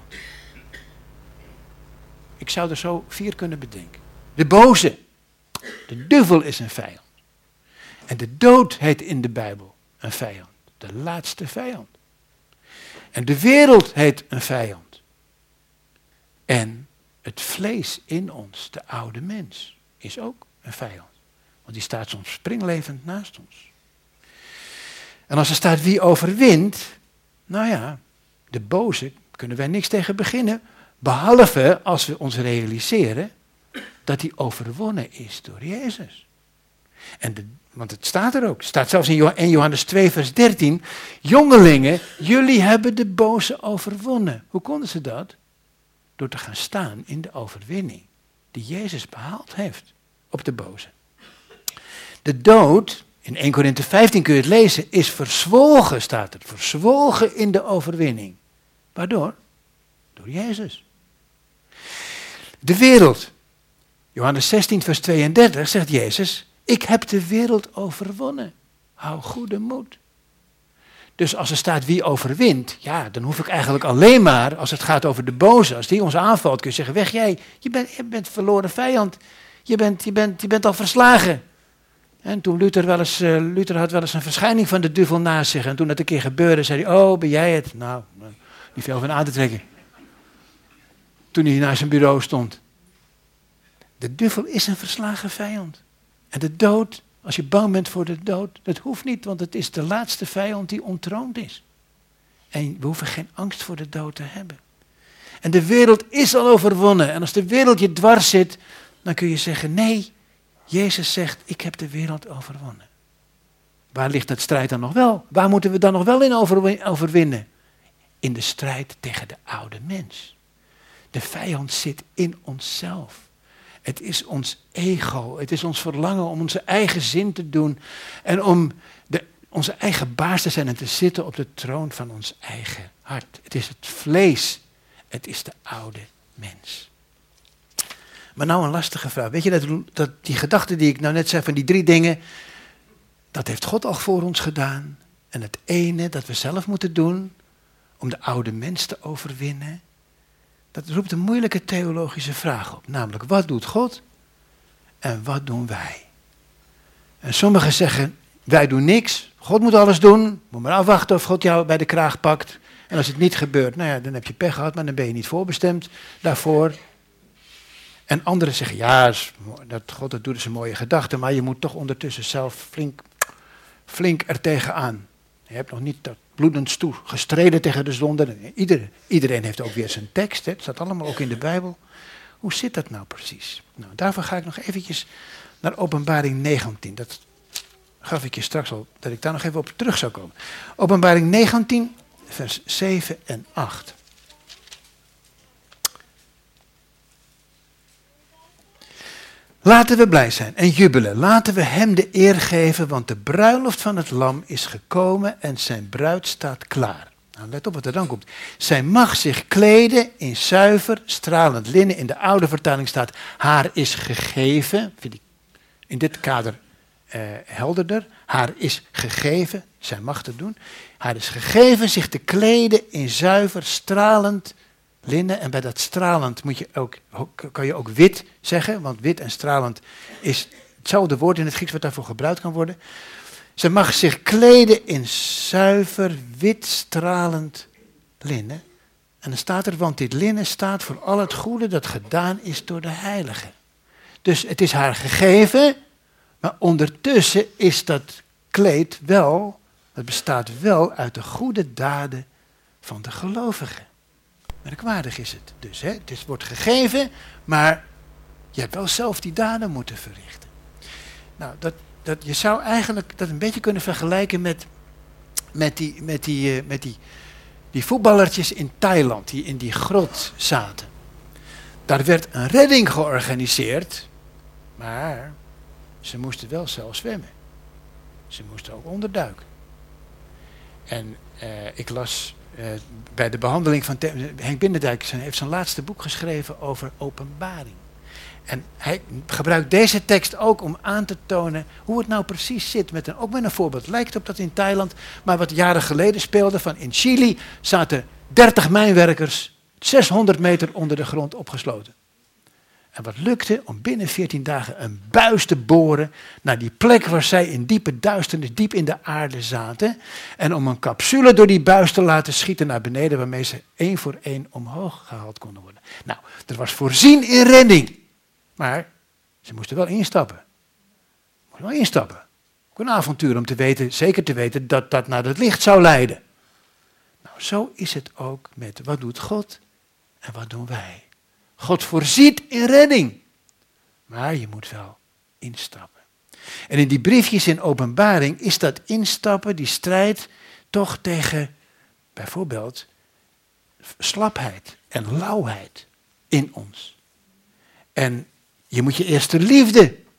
D: Ik zou er zo vier kunnen bedenken. De boze. De duivel is een vijand. En de dood heet in de Bijbel een vijand. De laatste vijand. En de wereld heet een vijand. En het vlees in ons, de oude mens, is ook een vijand. Want die staat soms springlevend naast ons. En als er staat wie overwint, nou ja, de boze kunnen wij niks tegen beginnen. Behalve als we ons realiseren dat hij overwonnen is door Jezus. En de, want het staat er ook. Het staat zelfs in eerste Johannes twee vers dertien. Jongelingen, jullie hebben de boze overwonnen. Hoe konden ze dat? Door te gaan staan in de overwinning die Jezus behaald heeft op de boze. De dood, in Eerste Korinthe vijftien kun je het lezen, is verzwolgen, staat het. Verzwolgen in de overwinning. Waardoor? Door Jezus. De wereld. Johannes zestien, vers tweeëndertig zegt Jezus, ik heb de wereld overwonnen. Hou goede moed. Dus als er staat wie overwint, ja, dan hoef ik eigenlijk alleen maar, als het gaat over de boze, als die ons aanvalt, kun je zeggen, weg jij, je bent, je bent verloren vijand. Je bent, je, bent, je bent al verslagen. En toen Luther wel eens, uh, Luther had wel eens een verschijning van de duivel naast zich. En toen dat een keer gebeurde, zei hij, oh, ben jij het? Nou, niet veel van aan te trekken. Toen hij naar zijn bureau stond. De duivel is een verslagen vijand. En de dood, als je bang bent voor de dood, dat hoeft niet, want het is de laatste vijand die ontroond is. En we hoeven geen angst voor de dood te hebben. En de wereld is al overwonnen. En als de wereld je dwars zit, dan kun je zeggen, nee, Jezus zegt, ik heb de wereld overwonnen. Waar ligt dat strijd dan nog wel? Waar moeten we dan nog wel in overwinnen? In de strijd tegen de oude mens. De vijand zit in onszelf. Het is ons ego, het is ons verlangen om onze eigen zin te doen en om de, onze eigen baas te zijn en te zitten op de troon van ons eigen hart. Het is het vlees, het is de oude mens. Maar nou een lastige vraag. Weet je, dat, dat die gedachte die ik nou net zei van die drie dingen, dat heeft God al voor ons gedaan. En het ene dat we zelf moeten doen om de oude mens te overwinnen, dat roept een moeilijke theologische vraag op. Namelijk, wat doet God en wat doen wij? En sommigen zeggen, wij doen niks. God moet alles doen. Moet maar afwachten of God jou bij de kraag pakt. En als het niet gebeurt, nou ja, dan heb je pech gehad, maar dan ben je niet voorbestemd daarvoor. En anderen zeggen, ja, dat God dat doet is een mooie gedachte, maar je moet toch ondertussen zelf flink, flink er tegenaan. Je hebt nog niet dat bloedend toe gestreden tegen de zonde. Ieder, iedereen heeft ook weer zijn tekst. Hè. Het staat allemaal ook in de Bijbel. Hoe zit dat nou precies? Nou, daarvoor ga ik nog eventjes naar Openbaring negentien. Dat gaf ik je straks al, dat ik daar nog even op terug zou komen. Openbaring negentien, vers zeven en acht. Laten we blij zijn en jubelen. Laten we hem de eer geven, want de bruiloft van het lam is gekomen en zijn bruid staat klaar. Nou, let op wat er dan komt. Zij mag zich kleden in zuiver, stralend linnen. In de oude vertaling staat, haar is gegeven. Vind ik in dit kader eh, helderder. Haar is gegeven, zij mag het doen. Haar is gegeven zich te kleden in zuiver, stralend linnen. En bij dat stralend moet je ook, kan je ook wit zeggen, want wit en stralend is hetzelfde woord in het Grieks wat daarvoor gebruikt kan worden. Ze mag zich kleden in zuiver, wit, stralend linnen. En dan staat er, want dit linnen staat voor al het goede dat gedaan is door de heilige. Dus het is haar gegeven, maar ondertussen is dat kleed wel, het bestaat wel uit de goede daden van de gelovigen. Merkwaardig is het dus. Hè? Het is, wordt gegeven, maar je hebt wel zelf die daden moeten verrichten. Nou, dat, dat, je zou eigenlijk dat een beetje kunnen vergelijken met, met, die, met, die, uh, met die, die voetballertjes in Thailand, die in die grot zaten. Daar werd een redding georganiseerd, maar ze moesten wel zelf zwemmen. Ze moesten ook onderduiken. En uh, ik las uh, bij de behandeling van Te- Henk Bindendijk, zijn, heeft zijn laatste boek geschreven over openbaring. En hij gebruikt deze tekst ook om aan te tonen hoe het nou precies zit. Met een, ook met een voorbeeld. Lijkt op dat in Thailand, maar wat jaren geleden speelde. Van in Chili zaten dertig mijnwerkers zeshonderd meter onder de grond opgesloten. En wat lukte om binnen veertien dagen een buis te boren naar die plek waar zij in diepe duisternis, diep in de aarde zaten. En om een capsule door die buis te laten schieten naar beneden, waarmee ze één voor één omhoog gehaald konden worden. Nou, er was voorzien in redding. Maar ze moesten wel instappen. Moesten wel instappen. Ook een avontuur om te weten, zeker te weten dat dat naar het licht zou leiden. Nou, zo is het ook met wat doet God en wat doen wij. God voorziet in redding. Maar je moet wel instappen. En in die briefjes in Openbaring is dat instappen, die strijd, toch tegen bijvoorbeeld slapheid en lauwheid in ons. En je moet je eerste liefde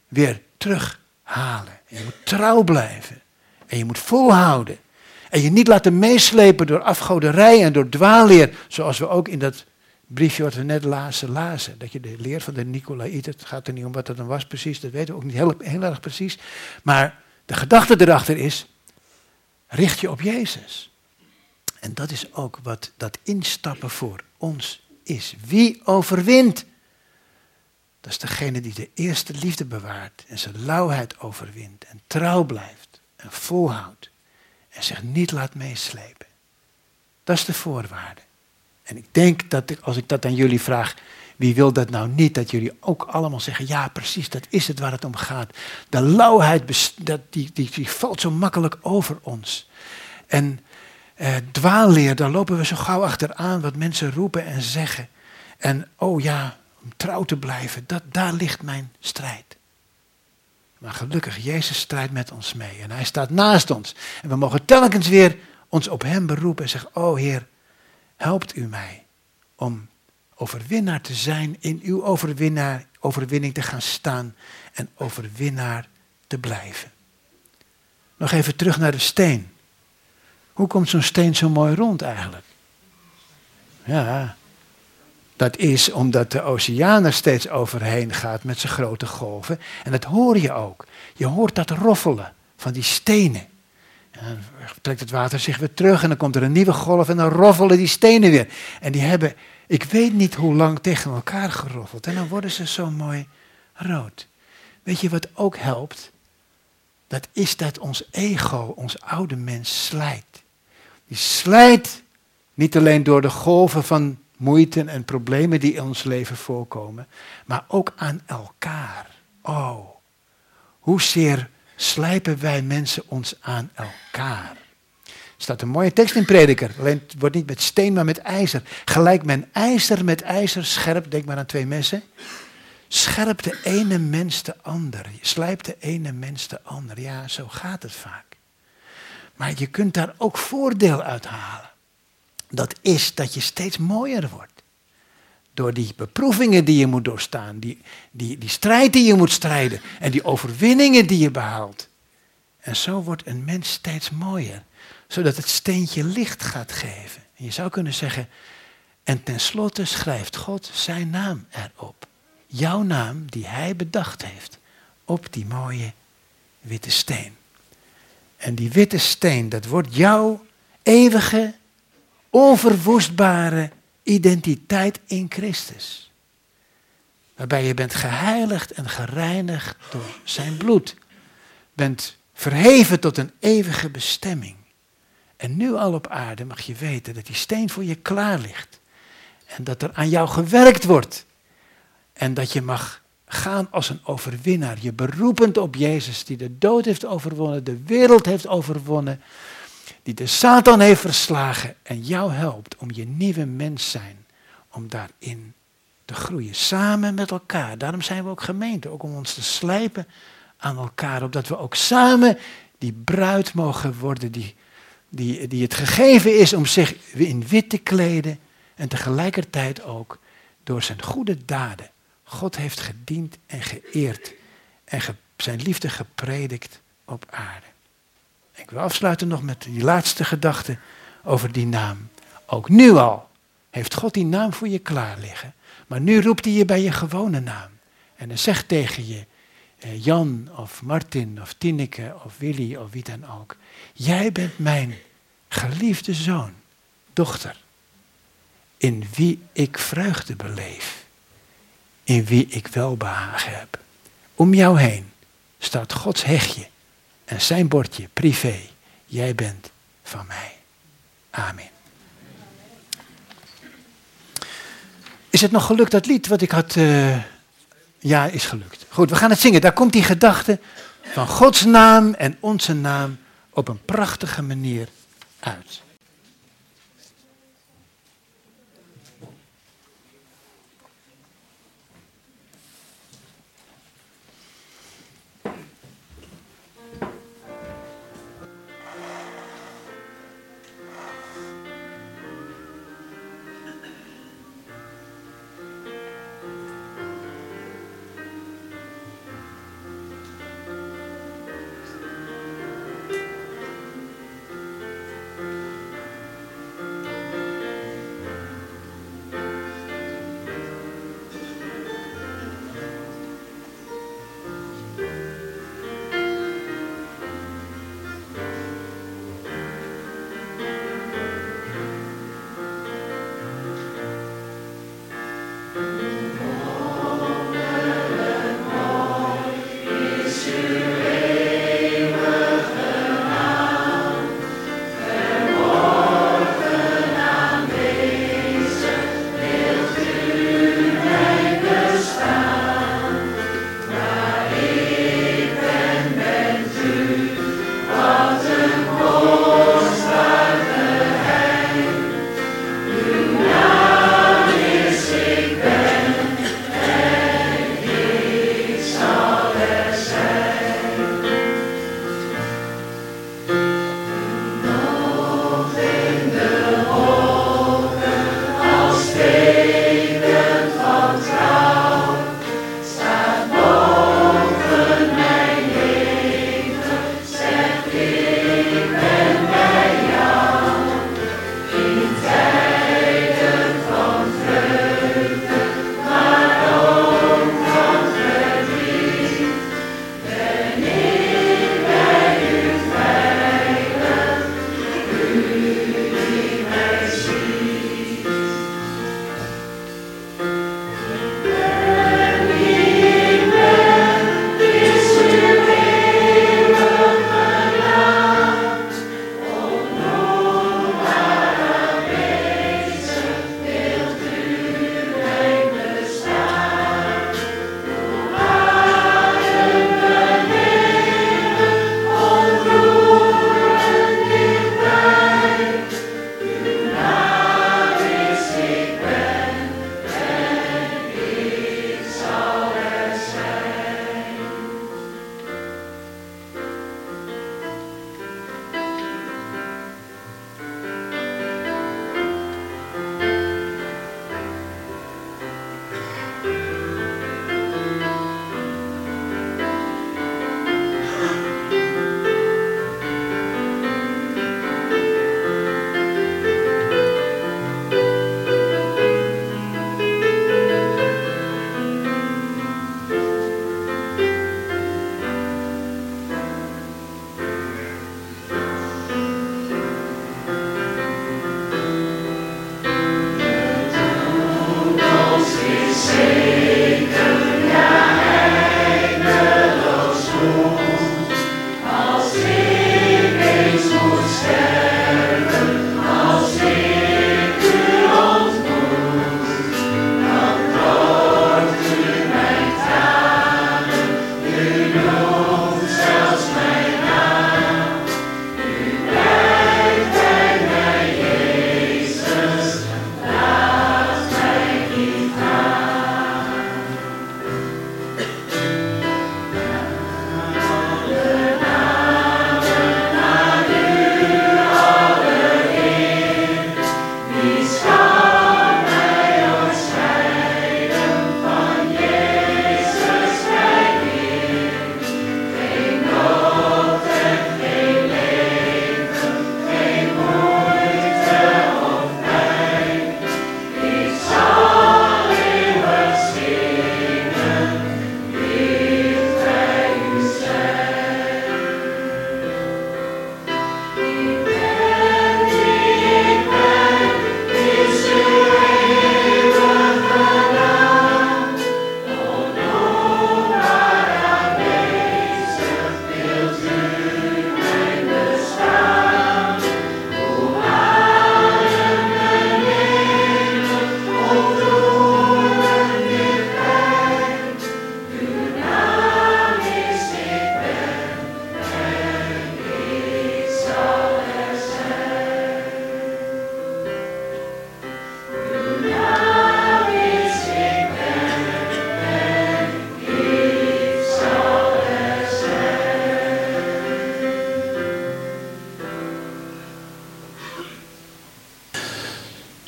D: weer terughalen. En je moet trouw blijven. En je moet volhouden. En je niet laten meeslepen door afgoderij en door dwaalleer. Zoals we ook in dat briefje wat we net lazen, lazen. Dat je de leer van de Nicolaïten, het gaat er niet om wat dat dan was precies. Dat weten we ook niet heel, heel erg precies. Maar de gedachte erachter is, richt je op Jezus. En dat is ook wat dat instappen voor ons is. Wie overwint? Dat is degene die de eerste liefde bewaart en zijn lauwheid overwint en trouw blijft en volhoudt en zich niet laat meeslepen. Dat is de voorwaarde. En ik denk dat ik, als ik dat aan jullie vraag, wie wil dat nou niet, dat jullie ook allemaal zeggen, ja precies, dat is het waar het om gaat. De lauwheid, dat, die, die, die valt zo makkelijk over ons. En eh, dwaalleer, daar lopen we zo gauw achteraan wat mensen roepen en zeggen. En oh ja, om trouw te blijven, dat, daar ligt mijn strijd. Maar gelukkig, Jezus strijdt met ons mee en hij staat naast ons. En we mogen telkens weer ons op hem beroepen en zeggen, oh Heer, helpt u mij om overwinnaar te zijn, in uw overwinnaar, overwinning te gaan staan en overwinnaar te blijven. Nog even terug naar de steen. Hoe komt zo'n steen zo mooi rond eigenlijk? Ja, dat is omdat de oceaan er steeds overheen gaat met zijn grote golven. En dat hoor je ook. Je hoort dat roffelen van die stenen. En dan trekt het water zich weer terug en dan komt er een nieuwe golf en dan roffelen die stenen weer. En die hebben, ik weet niet hoe lang, tegen elkaar geroffeld. En dan worden ze zo mooi rood. Weet je wat ook helpt? Dat is dat ons ego, ons oude mens, slijt. Die slijt niet alleen door de golven van moeite en problemen die in ons leven voorkomen, maar ook aan elkaar. Oh, hoezeer slijpen wij mensen ons aan elkaar. Er staat een mooie tekst in Prediker, alleen het wordt niet met steen, maar met ijzer. Gelijk men ijzer met ijzer scherpt, denk maar aan twee messen, scherpt de ene mens de ander. Slijpt de ene mens de ander. Ja, zo gaat het vaak. Maar je kunt daar ook voordeel uit halen. Dat is dat je steeds mooier wordt. Door die beproevingen die je moet doorstaan. Die, die, die strijd die je moet strijden. En die overwinningen die je behaalt. En zo wordt een mens steeds mooier. Zodat het steentje licht gaat geven. En je zou kunnen zeggen. En tenslotte schrijft God zijn naam erop. Jouw naam die hij bedacht heeft. Op die mooie witte steen. En die witte steen, dat wordt jouw eeuwige, onverwoestbare identiteit in Christus. Waarbij je bent geheiligd en gereinigd door zijn bloed. Bent verheven tot een eeuwige bestemming. En nu al op aarde mag je weten dat die steen voor je klaar ligt. En dat er aan jou gewerkt wordt. En dat je mag gaan als een overwinnaar. Je beroepend op Jezus die de dood heeft overwonnen, de wereld heeft overwonnen. Die de Satan heeft verslagen en jou helpt om je nieuwe mens zijn. Om daarin te groeien. Samen met elkaar. Daarom zijn we ook gemeente. Ook om ons te slijpen aan elkaar. Opdat we ook samen die bruid mogen worden. Die, die, die het gegeven is om zich in wit te kleden. En tegelijkertijd ook door zijn goede daden. God heeft gediend en geëerd. En ge, zijn liefde gepredikt op aarde. Ik wil afsluiten nog met die laatste gedachte over die naam. Ook nu al heeft God die naam voor je klaar liggen. Maar nu roept hij je bij je gewone naam. En hij zegt tegen je, eh, Jan of Martin of Tineke of Willy of wie dan ook. Jij bent mijn geliefde zoon, dochter. In wie ik vreugde beleef. In wie ik welbehagen heb. Om jou heen staat Gods hegje en zijn bordje privé. Jij bent van mij. Amen. Is het nog gelukt, dat lied wat ik had? Uh, ja, is gelukt. Goed, we gaan het zingen. Daar komt die gedachte van Gods naam en onze naam op een prachtige manier uit.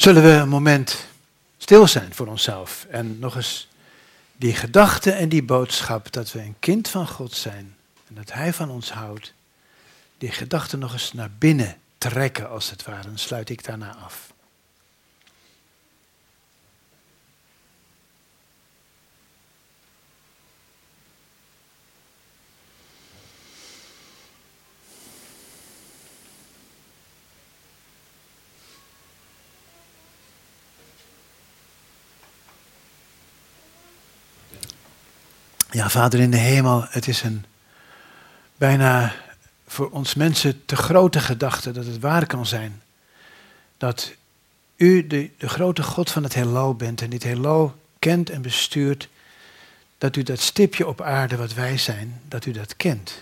D: Zullen we een moment stil zijn voor onszelf en nog eens die gedachte en die boodschap dat we een kind van God zijn en dat Hij van ons houdt, die gedachte nog eens naar binnen trekken als het ware. Dan sluit ik daarna af. Ja, Vader in de hemel, het is een bijna voor ons mensen te grote gedachte dat het waar kan zijn. Dat u de, de grote God van het heelal bent en dit heelal kent en bestuurt. Dat u dat stipje op aarde wat wij zijn, dat u dat kent.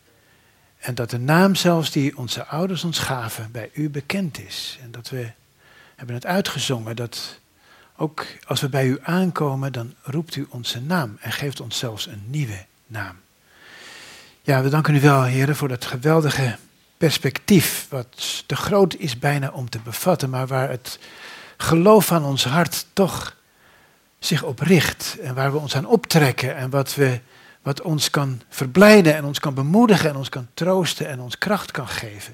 D: En dat de naam zelfs die onze ouders ons gaven bij u bekend is. En dat we hebben het uitgezongen dat ook als we bij u aankomen, dan roept u onze naam en geeft ons zelfs een nieuwe naam. Ja, we danken u wel, heren, voor dat geweldige perspectief, wat te groot is bijna om te bevatten, maar waar het geloof van ons hart toch zich op richt en waar we ons aan optrekken en wat, we, wat ons kan verblijden en ons kan bemoedigen en ons kan troosten en ons kracht kan geven.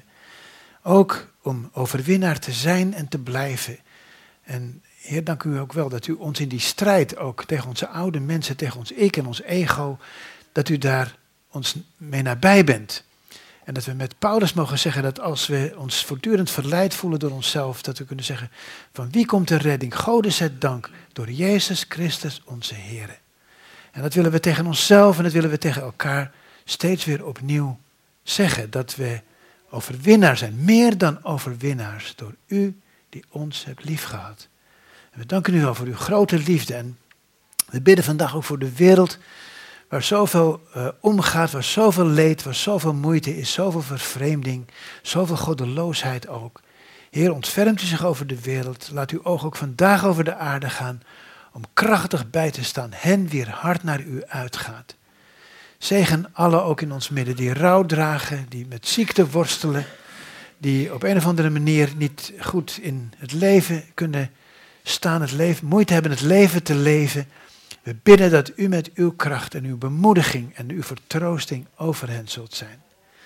D: Ook om overwinnaar te zijn en te blijven. En Heer, dank u ook wel dat u ons in die strijd ook tegen onze oude mensen, tegen ons ik en ons ego, dat u daar ons mee nabij bent. En dat we met Paulus mogen zeggen dat als we ons voortdurend verleid voelen door onszelf, dat we kunnen zeggen, van wie komt de redding? Gode zij dank, door Jezus Christus onze Heer. En dat willen we tegen onszelf en dat willen we tegen elkaar steeds weer opnieuw zeggen. Dat we overwinnaars zijn, meer dan overwinnaars, door u die ons hebt liefgehad. En we danken u wel voor uw grote liefde en we bidden vandaag ook voor de wereld waar zoveel uh, omgaat, waar zoveel leed, waar zoveel moeite is, zoveel vervreemding, zoveel goddeloosheid ook. Heer, ontfermt u zich over de wereld, laat uw oog ook vandaag over de aarde gaan om krachtig bij te staan, hen wier hart naar u uitgaat. Zegen alle ook in ons midden die rouw dragen, die met ziekte worstelen, die op een of andere manier niet goed in het leven kunnen staan, het leven, moeite hebben het leven te leven. We bidden dat u met uw kracht en uw bemoediging en uw vertroosting over hen zult zijn.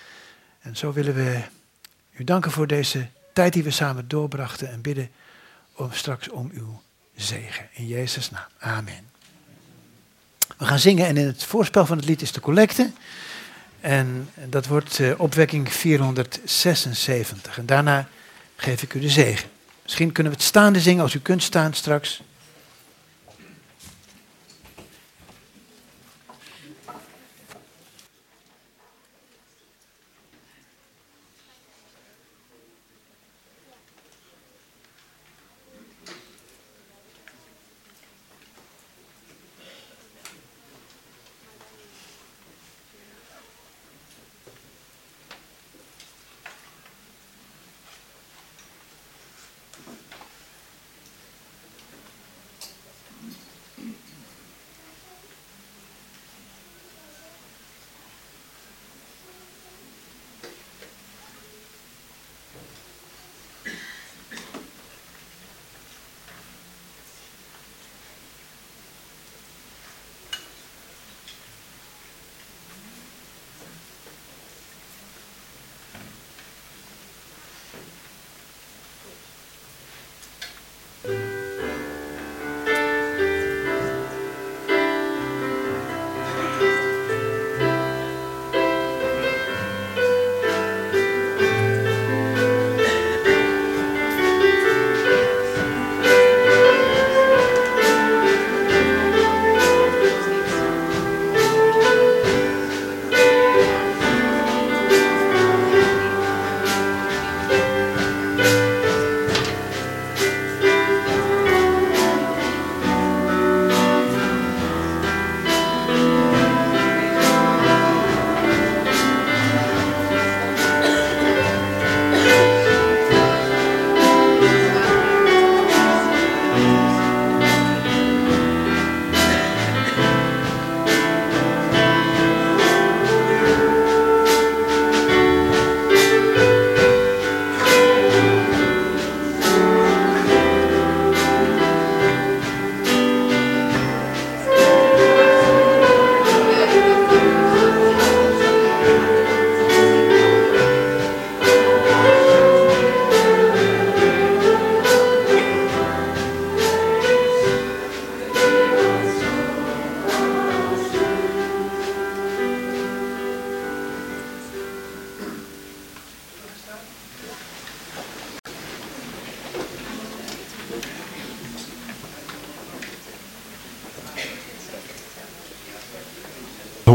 D: En zo willen we u danken voor deze tijd die we samen doorbrachten en bidden om straks om uw zegen. In Jezus' naam. Amen. We gaan zingen en in het voorspel van het lied is de collecte. En dat wordt uh, opwekking vierhonderdzesenzeventig. En daarna geef ik u de zegen. Misschien kunnen we het staande zingen als u kunt staan straks.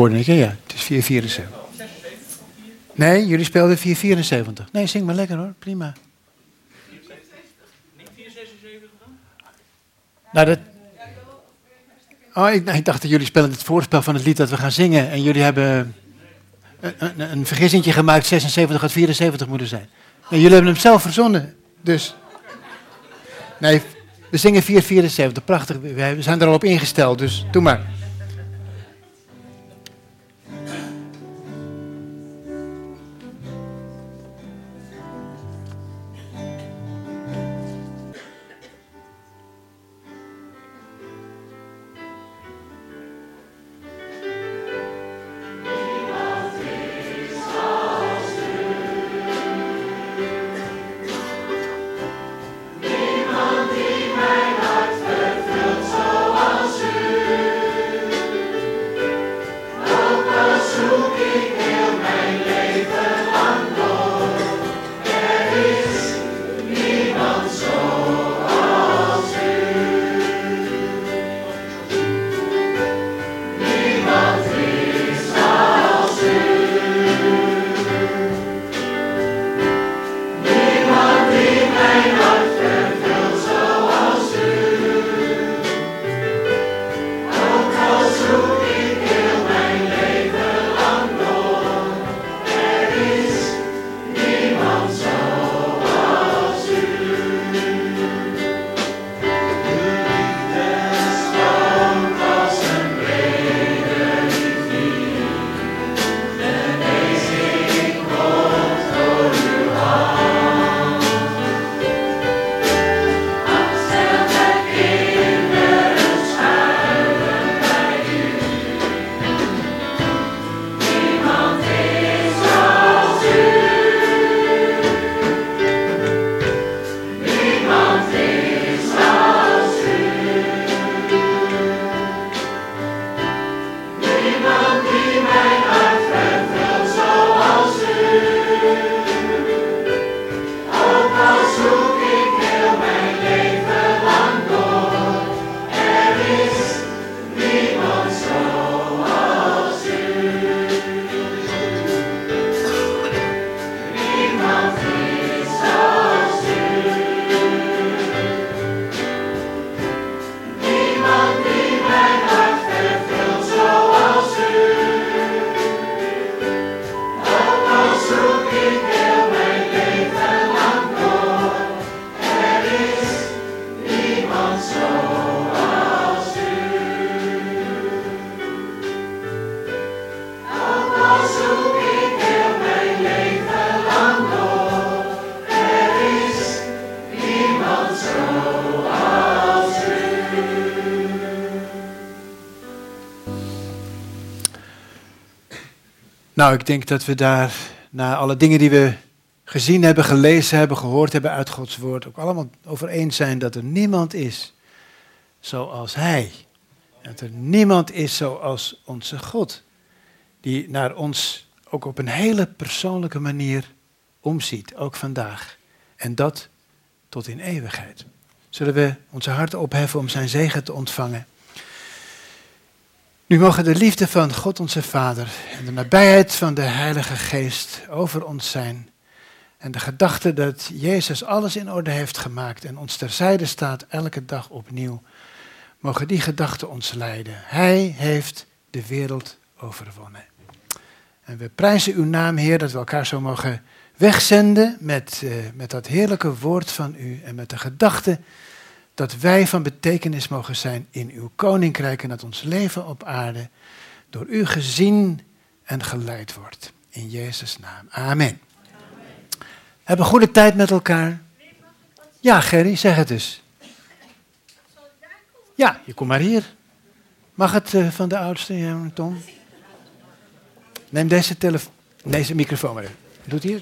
D: hoorde ik. Ja, ja, het is vier vierenzeventig. Nee, jullie speelden vier vierenzeventig. Nee, zing maar lekker hoor, prima.
C: Niet vier zesenzeventig dan?
D: Nou, dat... Oh, ik, nou, ik dacht dat jullie spelen het voorspel van het lied dat we gaan zingen. En jullie hebben een, een, een vergissingje gemaakt, zesenzeventig had vierenzeventig moeten zijn. Nee, jullie hebben hem zelf verzonnen. Dus, nee, we zingen vier vierenzeventig, prachtig. We zijn er al op ingesteld, dus doe maar. Nou, ik denk dat we daar, na alle dingen die we gezien hebben, gelezen hebben, gehoord hebben uit Gods woord, ook allemaal over eens zijn dat er niemand is zoals Hij. Dat er niemand is zoals onze God, die naar ons ook op een hele persoonlijke manier omziet, ook vandaag. En dat tot in eeuwigheid. Zullen we onze harten opheffen om zijn zegen te ontvangen? Nu mogen de liefde van God onze Vader en de nabijheid van de Heilige Geest over ons zijn. En de gedachte dat Jezus alles in orde heeft gemaakt en ons terzijde staat elke dag opnieuw. Mogen die gedachten ons leiden. Hij heeft de wereld overwonnen. En we prijzen uw naam, Heer, dat we elkaar zo mogen wegzenden met, uh, met dat heerlijke woord van u en met de gedachte dat wij van betekenis mogen zijn in uw koninkrijk en dat ons leven op aarde door u gezien en geleid wordt. In Jezus' naam. Amen. Amen. Hebben een goede tijd met elkaar. Ja, Gerry, zeg het eens. Ja, je kom maar hier. Mag het uh, van de oudste, ja, Tom? Neem deze, telefo- deze microfoon maar even. Doe het hier.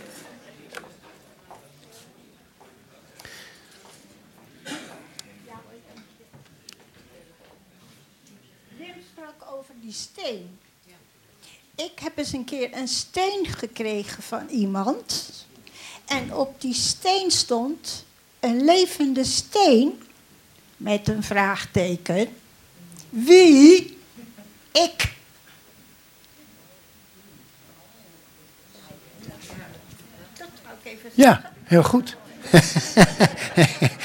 E: Wim sprak over die steen. Ik heb eens een keer een steen gekregen van iemand. En op die steen stond een levende steen met een vraagteken. Wie? Ik. Dat wou ik even
D: Ja,
E: zeggen.
D: heel goed.